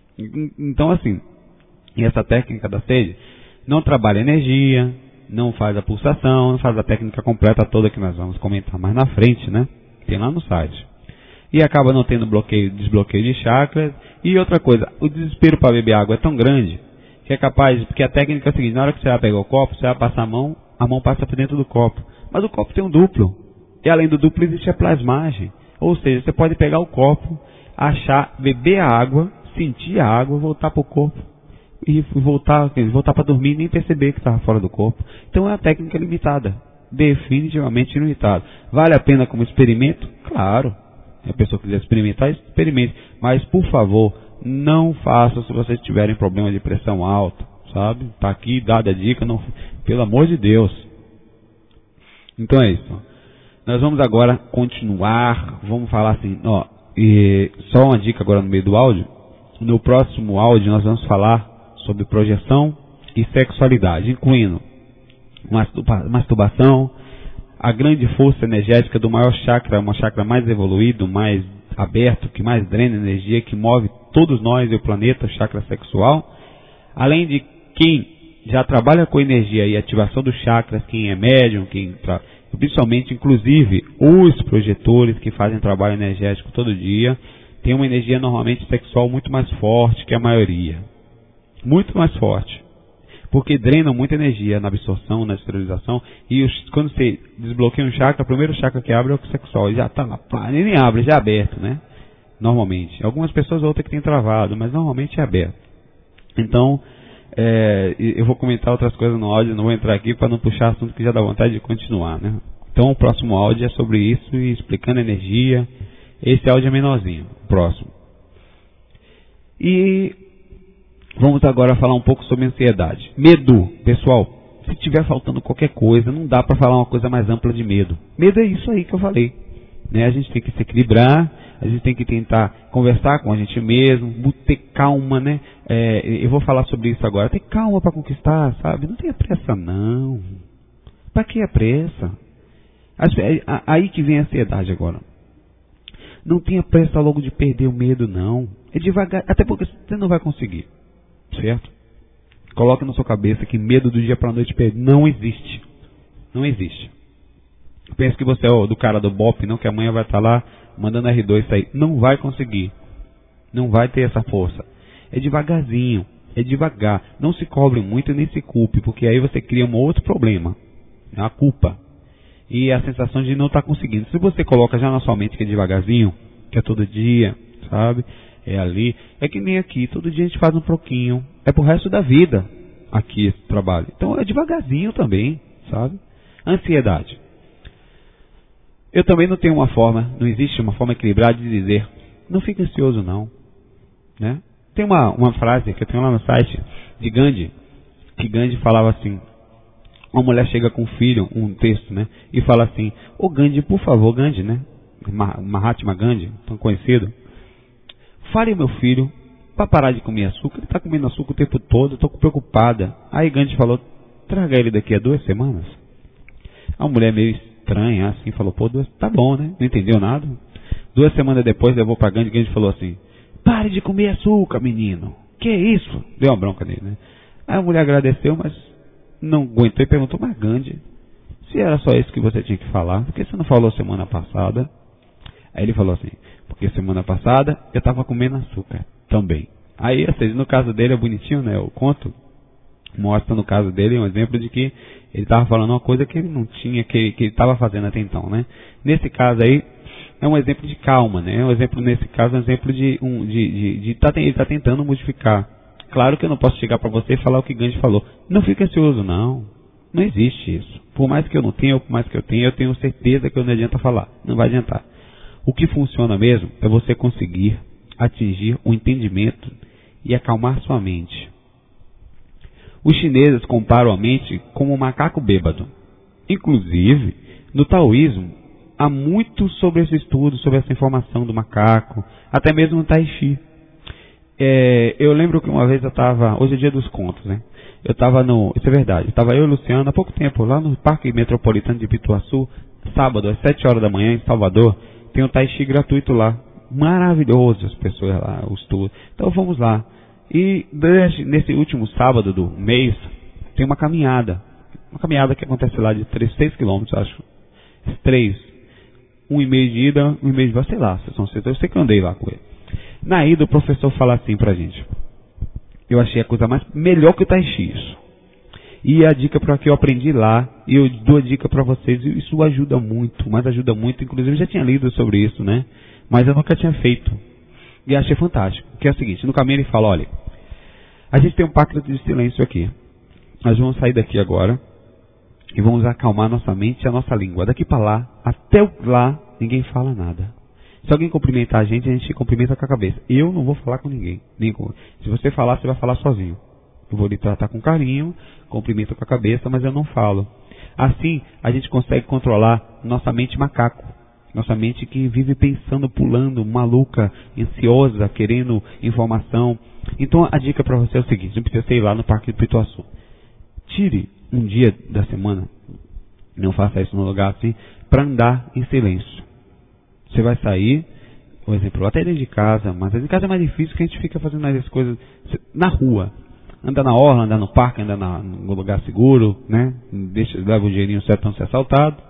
Então assim, e essa técnica da sede não trabalha energia, não faz a pulsação, não faz a técnica completa toda que nós vamos comentar mais na frente, né? Tem lá no site. E acaba não tendo bloqueio, desbloqueio de chakras. E outra coisa, o desespero para beber água é tão grande que é capaz, porque a técnica é a seguinte, na hora que você vai pegar o copo, você vai passar a mão, a mão passa por dentro do copo. Mas o copo tem um duplo. E além do duplo existe a plasmagem. Ou seja, você pode pegar o copo, achar, beber a água, sentir a água, voltar para o corpo. E voltar, voltar para dormir e nem perceber que estava fora do corpo. Então é uma técnica limitada. Definitivamente limitada. Vale a pena como experimento? Claro. Se a pessoa quiser experimentar, experimente. Mas, por favor, não faça se vocês tiverem problema de pressão alta. Sabe? Está aqui dada a dica. Não, pelo amor de Deus. Então é isso. Nós vamos agora continuar. Vamos falar assim. Ó, e só uma dica agora no meio do áudio. No próximo áudio nós vamos falar sobre projeção e sexualidade, incluindo masturbação, a grande força energética do maior chakra, uma chakra mais evoluído, mais aberto, que mais drena energia, que move todos nós e o planeta, o chakra sexual. Além de quem já trabalha com energia e ativação dos chakras, quem é médium, quem, Principalmente, inclusive, os projetores que fazem trabalho energético todo dia, têm uma energia normalmente sexual muito mais forte que a maioria. Muito mais forte. Porque drenam muita energia na absorção, na esterilização, e os, quando você desbloqueia um chakra, o primeiro chakra que abre é o sexual, ele já está lá, pá, ele nem abre, já é aberto, né? Normalmente. Algumas pessoas outras que têm travado, mas normalmente é aberto. Então, é, eu vou comentar outras coisas no áudio, não vou entrar aqui para não puxar assunto que já dá vontade de continuar, né? Então, o próximo áudio é sobre isso e explicando energia. Esse áudio é menorzinho, o próximo. E vamos agora falar um pouco sobre ansiedade. Medo, pessoal, se estiver faltando qualquer coisa, não dá para falar uma coisa mais ampla de medo. Medo é isso aí que eu falei. Né? A gente tem que se equilibrar, a gente tem que tentar conversar com a gente mesmo, ter calma, né? É, eu vou falar sobre isso agora. Ter calma para conquistar, sabe? Não tenha pressa, não. Para que a pressa? Aí que vem a ansiedade agora. Não tenha pressa logo de perder o medo, não. É devagar, até porque você não vai conseguir. Certo? Coloque na sua cabeça que medo do dia para a noite perder não existe. Não existe. Pensa que você é o do cara do B O P, não, que amanhã vai estar lá mandando R dois sair. Não vai conseguir. Não vai ter essa força. É devagarzinho. É devagar. Não se cobre muito e nem se culpe, porque aí você cria um outro problema. A culpa. E a sensação de não estar conseguindo. Se você coloca já na sua mente que é devagarzinho, que é todo dia, sabe? É ali. É que nem aqui. Todo dia a gente faz um pouquinho. É pro resto da vida aqui esse trabalho. Então é devagarzinho também, sabe? Ansiedade. Eu também não tenho uma forma, não existe uma forma equilibrada de dizer, não fique ansioso não. Né? Tem uma, uma frase que eu tenho lá no site de Gandhi, que Gandhi falava assim, uma mulher chega com um filho, um texto, né? E fala assim, ô Gandhi, por favor, Gandhi, né? Mahatma Gandhi, tão conhecido. Fale meu filho para parar de comer açúcar. Ele está comendo açúcar o tempo todo, estou preocupada. Aí Gandhi falou, traga ele daqui a duas semanas. A mulher meio estranha, assim, falou, pô, duas, tá bom, né? Não entendeu nada. Duas semanas depois levou para Gandhi, Gandhi falou assim, pare de comer açúcar, menino. Que isso? Deu uma bronca nele, né? Aí a mulher agradeceu, mas não aguentou e perguntou, mas Gandhi, se era só isso que você tinha que falar, por que você não falou semana passada? Aí ele falou assim, porque semana passada eu estava comendo açúcar também. Aí, ou seja, no caso dele é bonitinho, né? O conto mostra no caso dele um exemplo de que ele estava falando uma coisa que ele não tinha, que ele estava fazendo até então, né? Nesse caso aí, é um exemplo de calma, né? É um exemplo, nesse caso, é um exemplo de, um, de, de, de tá, ele está tentando modificar. Claro que eu não posso chegar para você e falar o que Gandhi falou. Não fique ansioso, não. Não existe isso. Por mais que eu não tenha, ou por mais que eu tenha, eu tenho certeza que não adianta falar. Não vai adiantar. O que funciona mesmo é você conseguir atingir o entendimento e acalmar sua mente. Os chineses comparam a mente como um macaco bêbado. Inclusive, no taoísmo, há muito sobre esse estudo, sobre essa informação do macaco, até mesmo no tai chi. É, eu lembro que uma vez eu estava, hoje é dia dos contos, né? Eu estava no, isso é verdade, estava eu e o Luciano há pouco tempo lá no Parque Metropolitano de Pituaçu, sábado às sete horas da manhã em Salvador, tem um tai chi gratuito lá, maravilhoso as pessoas lá, o estudo. Então vamos lá. E nesse último sábado do mês, tem uma caminhada, uma caminhada que acontece lá de três, seis quilômetros, acho, três, um e meio de ida, um e meio de volta, sei lá, eu sei que eu andei lá com ele. Na ida o professor fala assim pra gente, eu achei a coisa mais, melhor que o tai chi isso. E a dica para que eu aprendi lá, e eu dou a dica para vocês, isso ajuda muito, mas ajuda muito, inclusive eu já tinha lido sobre isso, né? Mas eu nunca tinha feito. E achei fantástico, que é o seguinte, no caminho ele fala, olha, a gente tem um pacto de silêncio aqui. Nós vamos sair daqui agora e vamos acalmar nossa mente e a nossa língua. Daqui para lá, até lá, ninguém fala nada. Se alguém cumprimentar a gente, a gente cumprimenta com a cabeça. Eu não vou falar com ninguém. Nem com... Se você falar, você vai falar sozinho. Eu vou lhe tratar com carinho, cumprimento com a cabeça, mas eu não falo. Assim, a gente consegue controlar nossa mente macaco. Nossa mente que vive pensando, pulando, maluca, ansiosa, querendo informação. Então a dica para você é o seguinte, não precisa ir lá no Parque do Pituaçu. Tire um dia da semana, não faça isso num lugar assim, para andar em silêncio. Você vai sair, por exemplo, até dentro de casa, mas em casa é mais difícil que a gente fica fazendo as coisas na rua. Andar na orla, andar no parque, andar na, no lugar seguro, né? Deixa, leva o dinheirinho certo para não ser assaltado.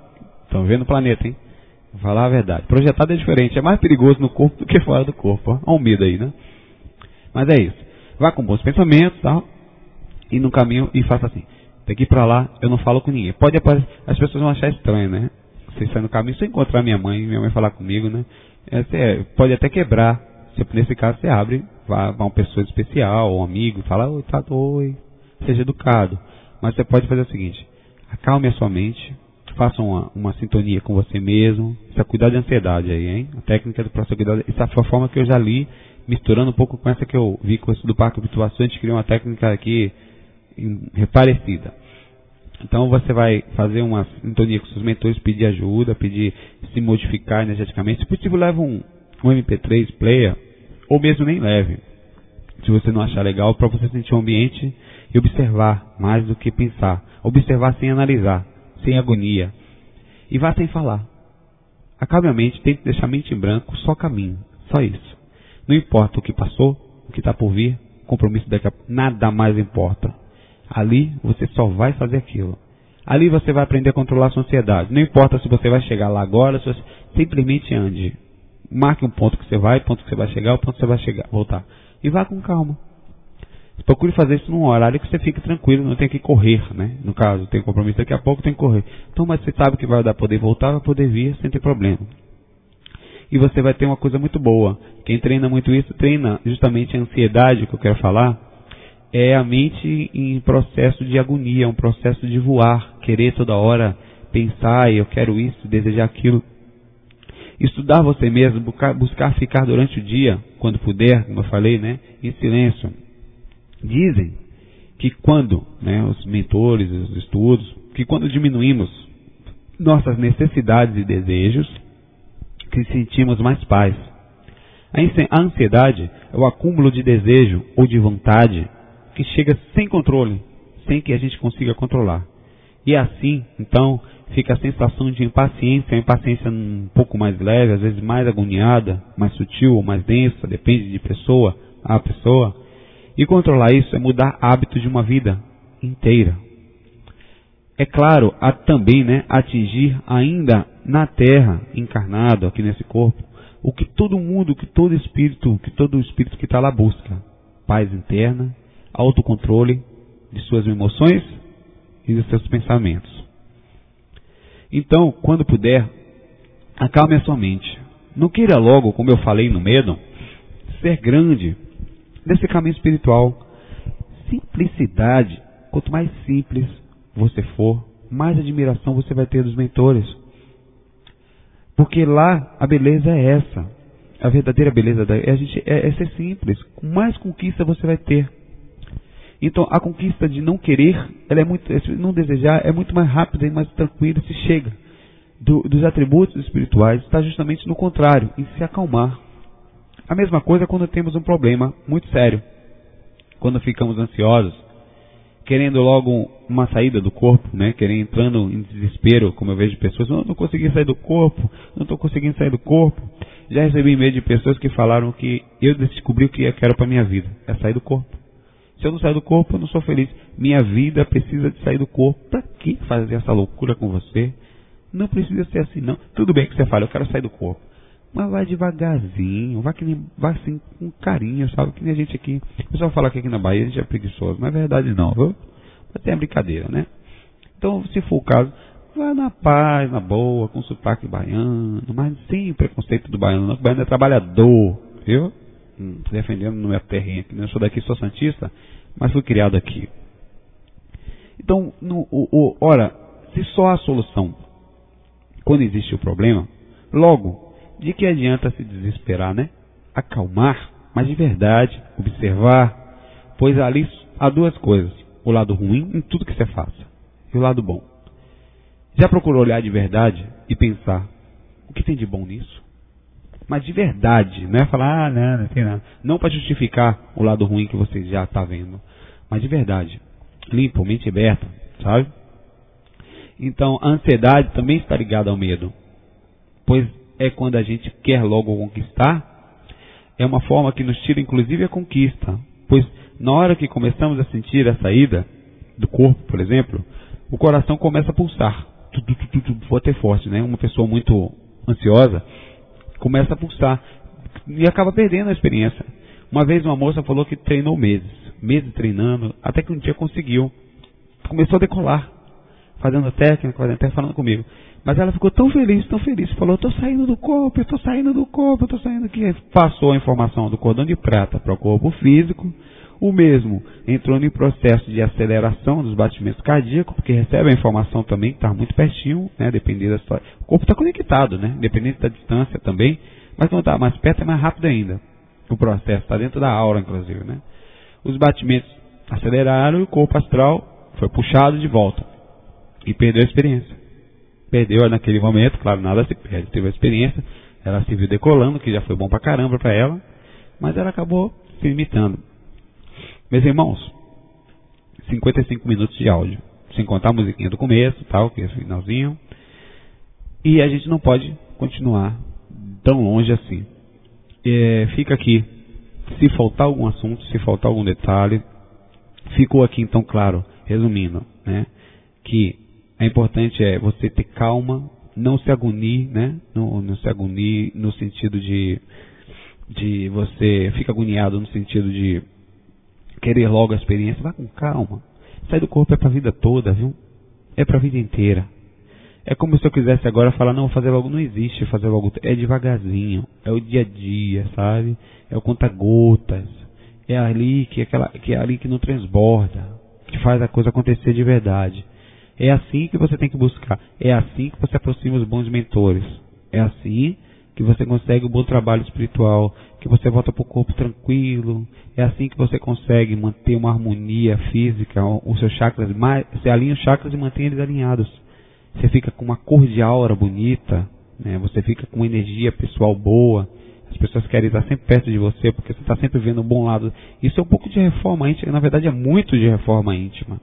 Estão vendo o planeta, hein? Vou falar a verdade. Projetado é diferente, é mais perigoso no corpo do que fora do corpo. Olha um medo aí, né? Mas é isso. Vá com bons pensamentos, tal, e no caminho, e faça assim. Daqui pra lá, eu não falo com ninguém. Pode aparecer, as pessoas vão achar estranho, né? Você sai no caminho, se eu encontrar minha mãe, minha mãe falar comigo, né? É, você pode até quebrar. Se, nesse caso, você abre, vá, vá uma pessoa especial, um amigo, fala, oi, tá, oi, seja educado. Mas você pode fazer o seguinte, acalme a sua mente, faça uma, uma sintonia com você mesmo. Isso é cuidar de ansiedade aí, hein? A técnica do processo de cuidado. Essa foi a forma que eu já li, misturando um pouco com essa que eu vi com isso do Parque Habituação. A gente criou uma técnica aqui parecida. Então você vai fazer uma sintonia com seus mentores, pedir ajuda, pedir se modificar energeticamente. Se possível, leva um, um M P três player, ou mesmo nem leve, se você não achar legal, para você sentir o ambiente e observar mais do que pensar. Observar sem analisar, sem agonia. E vá sem falar. Acabe a mente, tente deixar a mente em branco, só caminho, só isso. Não importa o que passou, o que está por vir, compromisso daqui a pouco, nada mais importa. Ali você só vai fazer aquilo. Ali você vai aprender a controlar a sua ansiedade. Não importa se você vai chegar lá agora, se você simplesmente ande. Marque um ponto que você vai, o ponto que você vai chegar, o ponto que você vai chegar, voltar. E vá com calma. Procure fazer isso num horário que você fique tranquilo, não tem que correr, né? No caso, tem compromisso daqui a pouco, tem que correr. Então, mas você sabe que vai dar poder voltar, vai poder vir sem ter problema. E você vai ter uma coisa muito boa. Quem treina muito isso, treina justamente a ansiedade que eu quero falar. É a mente em processo de agonia, um processo de voar, querer toda hora pensar, eu quero isso, desejar aquilo. Estudar você mesmo, buscar, buscar ficar durante o dia, quando puder, como eu falei, né, em silêncio. Dizem que quando, né, os mentores, os estudos, que quando diminuímos nossas necessidades e desejos, que sentimos mais paz. A ansiedade é o acúmulo de desejo ou de vontade que chega sem controle, sem que a gente consiga controlar. E assim, então, fica a sensação de impaciência, uma impaciência um pouco mais leve, às vezes mais agoniada, mais sutil ou mais densa, depende de pessoa a pessoa. E controlar isso é mudar hábitos de uma vida inteira. É claro, há também, né, atingir ainda na Terra, encarnado aqui nesse corpo, o que todo mundo, que todo espírito, que todo espírito que está lá busca. Paz interna, autocontrole de suas emoções e dos seus pensamentos. Então, quando puder, acalme a sua mente. Não queira logo, como eu falei no medo, ser grande nesse caminho espiritual. Simplicidade. Quanto mais simples você for, mais admiração você vai ter dos mentores. Porque lá a beleza é essa. A verdadeira beleza da, é, a gente, é, é ser simples. Com mais conquista você vai ter. Então, a conquista de não querer, ela é muito, não desejar, é muito mais rápida e mais tranquila, se chega. Do, dos atributos espirituais, está justamente no contrário, em se acalmar. A mesma coisa quando temos um problema muito sério. Quando ficamos ansiosos, querendo logo uma saída do corpo, né? Querendo, entrando em desespero, como eu vejo pessoas, não, não consegui sair do corpo, não estou conseguindo sair do corpo. Já recebi e-mail de pessoas que falaram que eu descobri o que eu quero para a minha vida, é sair do corpo. Se eu não sair do corpo, eu não sou feliz. Minha vida precisa de sair do corpo. Para que fazer essa loucura com você? Não precisa ser assim, não. Tudo bem que você fala, eu quero sair do corpo. Mas vai devagarzinho, vai, que nem, vai assim com carinho, sabe? Que nem a gente aqui. O pessoal fala que aqui na Bahia a gente é preguiçoso. Não é verdade não, viu? Mas tem a brincadeira, né? Então, se for o caso, vai na paz, na boa, com sotaque baiano, mas sem preconceito do baiano, não. O baiano é trabalhador, viu? Hum, defendendo no meu terreno aqui. Eu sou daqui, sou santista, mas fui criado aqui. Então, no, o, o, ora, se só há solução quando existe o problema, logo, de que adianta se desesperar, né? Acalmar, mas de verdade, observar, pois ali há duas coisas, o lado ruim em tudo que você faça, e o lado bom. Já procurou olhar de verdade e pensar, o que tem de bom nisso? Mas de verdade, não é falar, ah, não, não tem nada. Não para justificar o lado ruim que você já está vendo, mas de verdade, limpo, mente aberta, sabe? Então, a ansiedade também está ligada ao medo, pois é quando a gente quer logo conquistar, é uma forma que nos tira inclusive a conquista, pois na hora que começamos a sentir a saída do corpo, por exemplo, o coração começa a pulsar, tu, tu, tu, tu, tu, até forte, né? Uma pessoa muito ansiosa começa a pulsar e acaba perdendo a experiência. Uma vez uma moça falou que treinou meses, meses treinando, até que um dia conseguiu, começou a decolar, fazendo técnica, fazendo até falando comigo. Mas ela ficou tão feliz, tão feliz, falou, eu estou saindo do corpo, eu estou saindo do corpo, eu estou saindo aqui. Passou a informação do cordão de prata para o corpo físico, o mesmo entrou em processo de aceleração dos batimentos cardíacos, porque recebe a informação também que está muito pertinho, né, dependendo da história. O corpo está conectado, né, dependendo da distância também, mas quando está mais perto é mais rápido ainda. O processo está dentro da aura, inclusive, né. Os batimentos aceleraram e o corpo astral foi puxado de volta e perdeu a experiência. Perdeu naquele momento, claro, nada se perde, teve a experiência, ela se viu decolando, que já foi bom pra caramba para ela, mas ela acabou se limitando. Meus irmãos, cinquenta e cinco minutos de áudio, sem contar a musiquinha do começo, tal, que é o finalzinho, e a gente não pode continuar tão longe assim. É, fica aqui, se faltar algum assunto, se faltar algum detalhe, ficou aqui então claro, resumindo, né, que é importante é você ter calma, não se agonie, né, não, não se agonie no sentido de, de você fica agoniado no sentido de querer logo a experiência, vá com calma. Sair do corpo é para a vida toda, viu? É para a vida inteira. É como se eu quisesse agora falar, não, vou fazer logo, não existe fazer logo. É devagarzinho, é o dia a dia, sabe? É o conta-gotas. É ali que, aquela, que é ali que não transborda, que faz a coisa acontecer de verdade. É assim que você tem que buscar. É assim que você aproxima os bons mentores. É assim que você consegue um bom trabalho espiritual, que você volta para o corpo tranquilo. É assim que você consegue manter uma harmonia física, os seus chakras, mais, você alinha os chakras e mantém eles alinhados. Você fica com uma cor de aura bonita, né? Você fica com uma energia pessoal boa, as pessoas querem estar sempre perto de você, porque você está sempre vendo o bom lado. Isso é um pouco de reforma íntima, na verdade é muito de reforma íntima.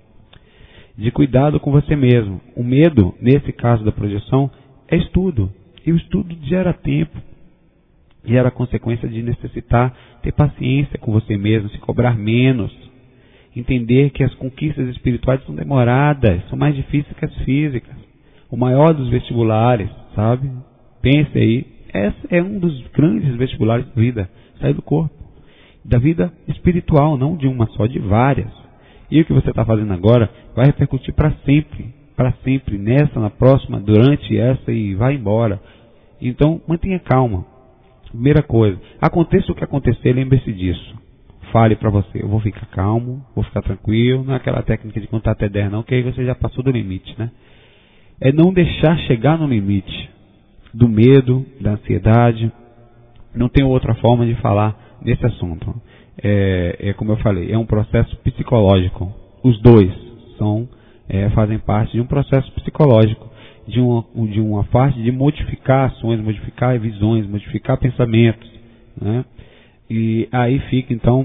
De cuidado com você mesmo. O medo, nesse caso da projeção, é estudo. E o estudo gera tempo, gera a consequência de necessitar ter paciência com você mesmo, se cobrar menos, entender que as conquistas espirituais são demoradas, são mais difíceis que as físicas. O maior dos vestibulares, sabe? Pense aí, esse é um dos grandes vestibulares da vida, sair do corpo, da vida espiritual, não de uma só, de várias. E o que você está fazendo agora vai repercutir para sempre, para sempre, nessa, na próxima, durante essa e vai embora. Então, mantenha calma. Primeira coisa, aconteça o que acontecer, lembre-se disso. Fale para você, eu vou ficar calmo, vou ficar tranquilo, não é aquela técnica de contar até dez não, que aí você já passou do limite, né? É não deixar chegar no limite do medo, da ansiedade. Não tem outra forma de falar nesse assunto. É, é como eu falei, é um processo psicológico. Os dois são, é, fazem parte de um processo psicológico, de uma, de uma parte de modificar ações, modificar visões, modificar pensamentos, né? E aí fica então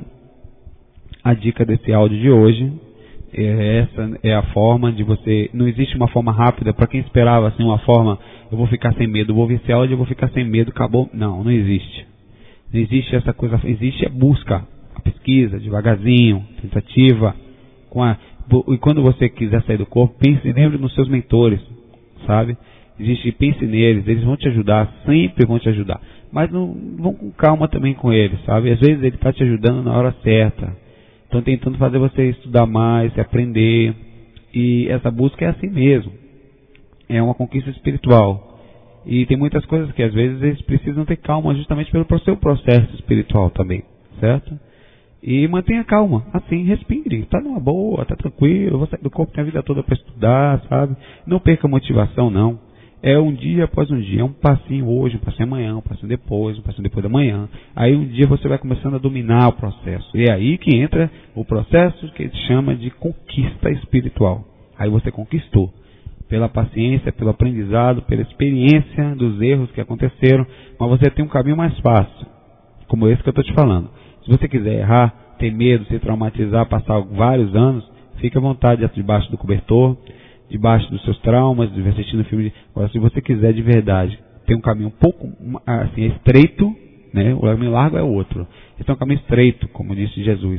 a dica desse áudio de hoje. É, essa é a forma de você, não existe uma forma rápida para quem esperava assim uma forma, eu vou ficar sem medo, vou ver esse áudio, eu vou ficar sem medo, acabou. Não, não existe. Não existe essa coisa, existe a busca, a pesquisa, devagarzinho, tentativa, com a, e quando você quiser sair do corpo, pense, lembre nos seus mentores, sabe? Existe, pense neles, eles vão te ajudar, sempre vão te ajudar, mas não vão com calma também com eles, sabe? Às vezes ele está te ajudando na hora certa. Estão tentando fazer você estudar mais, se aprender. E essa busca é assim mesmo. É uma conquista espiritual. E tem muitas coisas que às vezes eles precisam ter calma justamente pelo seu processo espiritual também. Certo? E mantenha calma. Assim, respire. Está numa boa, está tranquilo. Você do corpo tem a vida toda para estudar, sabe? Não perca a motivação, não. É um dia após um dia, é um passinho hoje, um passinho amanhã, um passinho depois, um passinho depois da manhã. Aí um dia você vai começando a dominar o processo. E é aí que entra o processo que se chama de conquista espiritual. Aí você conquistou. Pela paciência, pelo aprendizado, pela experiência dos erros que aconteceram. Mas você tem um caminho mais fácil, como esse que eu estou te falando. Se você quiser errar, ter medo, se traumatizar, passar vários anos, fique à vontade debaixo do cobertor, debaixo dos seus traumas, assistindo filme. De... Agora, se você quiser de verdade, tem um caminho um pouco assim, estreito, né? O caminho largo é outro. Esse é um caminho estreito, como disse Jesus.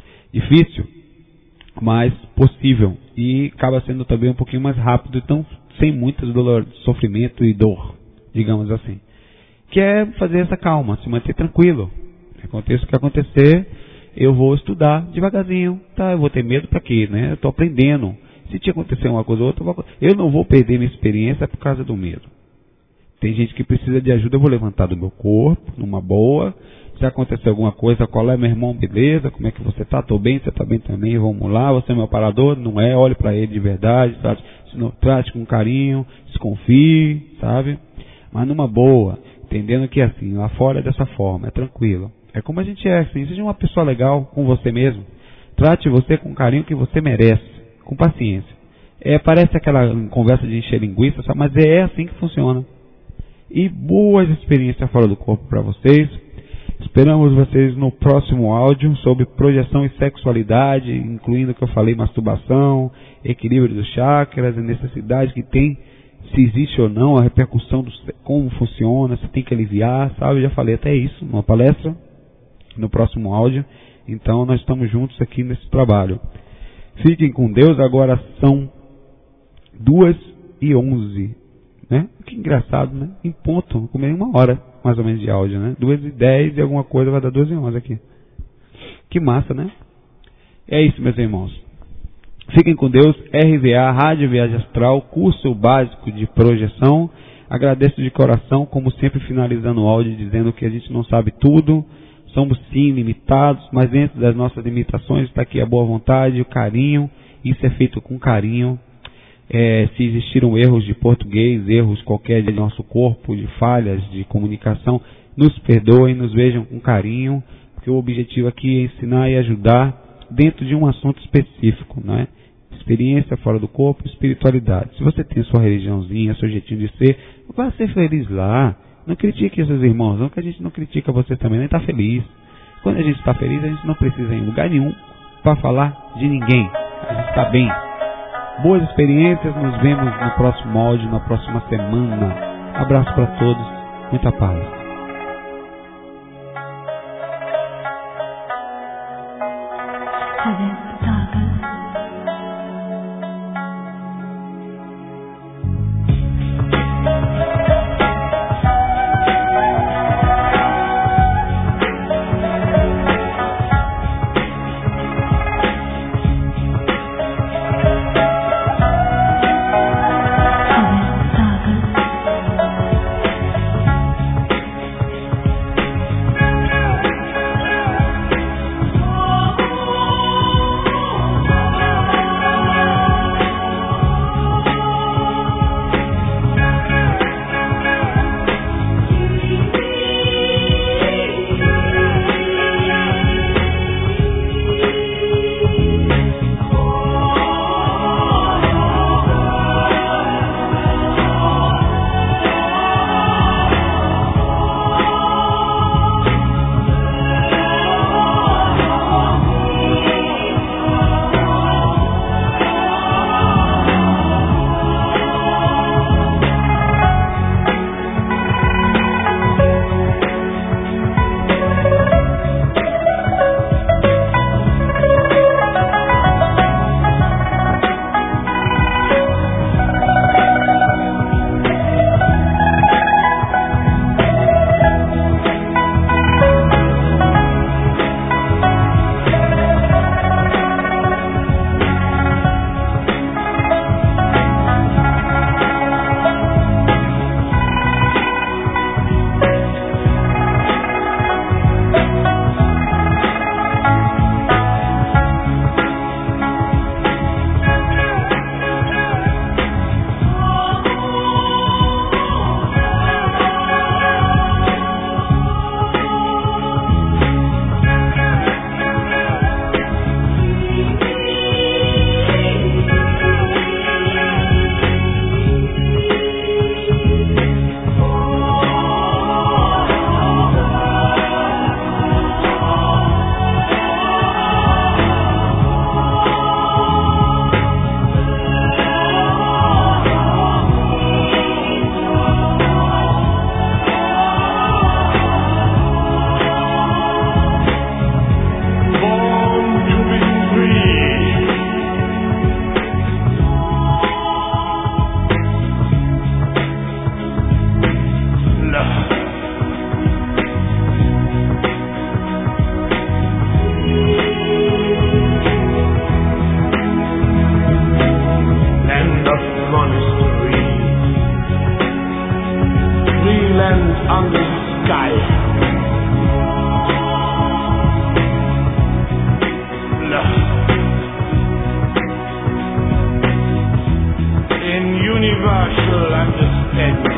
Difícil, mas possível. E acaba sendo também um pouquinho mais rápido. Então, sem muito dolor, sofrimento e dor, digamos assim. Que é fazer essa calma, se manter tranquilo. Aconteça o que acontecer, eu vou estudar devagarzinho, tá? Eu vou ter medo para quê, né? Eu estou aprendendo. Se te acontecer uma coisa ou outra, eu não vou perder minha experiência por causa do medo. Tem gente que precisa de ajuda, eu vou levantar do meu corpo, numa boa. Se acontecer alguma coisa, qual é, meu irmão? Beleza? Como é que você tá? Tô bem, você tá bem também? Vamos lá, você é meu parador? Não é? Olhe para ele de verdade, trate, trate com carinho, desconfie, sabe? Mas numa boa, entendendo que assim, lá fora é dessa forma, é tranquilo. É como a gente é, assim, seja uma pessoa legal com você mesmo. Trate você com o carinho que você merece, com paciência. É, parece aquela conversa de encher linguiça, sabe? Mas é assim que funciona. E boas experiências fora do corpo para vocês. Esperamos vocês no próximo áudio sobre projeção e sexualidade, incluindo o que eu falei, masturbação, equilíbrio dos chakras, a necessidade que tem, se existe ou não, a repercussão, do, como funciona, se tem que aliviar, sabe? Eu já falei até isso numa palestra, no próximo áudio. Então nós estamos juntos aqui nesse trabalho. Fiquem com Deus, agora são duas e onze, né? Que engraçado, né? Em ponto, comei uma hora mais ou menos de áudio, né? duas e dez e alguma coisa vai dar duas e onze aqui. Que massa, né? É isso, meus irmãos. Fiquem com Deus. R V A, Rádio Viagem Astral, curso básico de projeção. Agradeço de coração, como sempre, finalizando o áudio, dizendo que a gente não sabe tudo. Somos sim limitados, mas dentro das nossas limitações está aqui a boa vontade, o carinho. Isso é feito com carinho. É, se existiram erros de português, erros qualquer de nosso corpo, de falhas de comunicação, nos perdoem, nos vejam com carinho, porque o objetivo aqui é ensinar e ajudar dentro de um assunto específico, né? Experiência fora do corpo, espiritualidade. Se você tem sua religiãozinha, seu jeitinho de ser, vá ser feliz lá. Não critique esses irmãos, não, que a gente não critica você também, nem está feliz. Quando a gente está feliz, a gente não precisa ir em lugar nenhum para falar de ninguém. A gente está bem. Boas experiências, nos vemos no próximo áudio, na próxima semana. Abraço para todos, muita paz. Sete.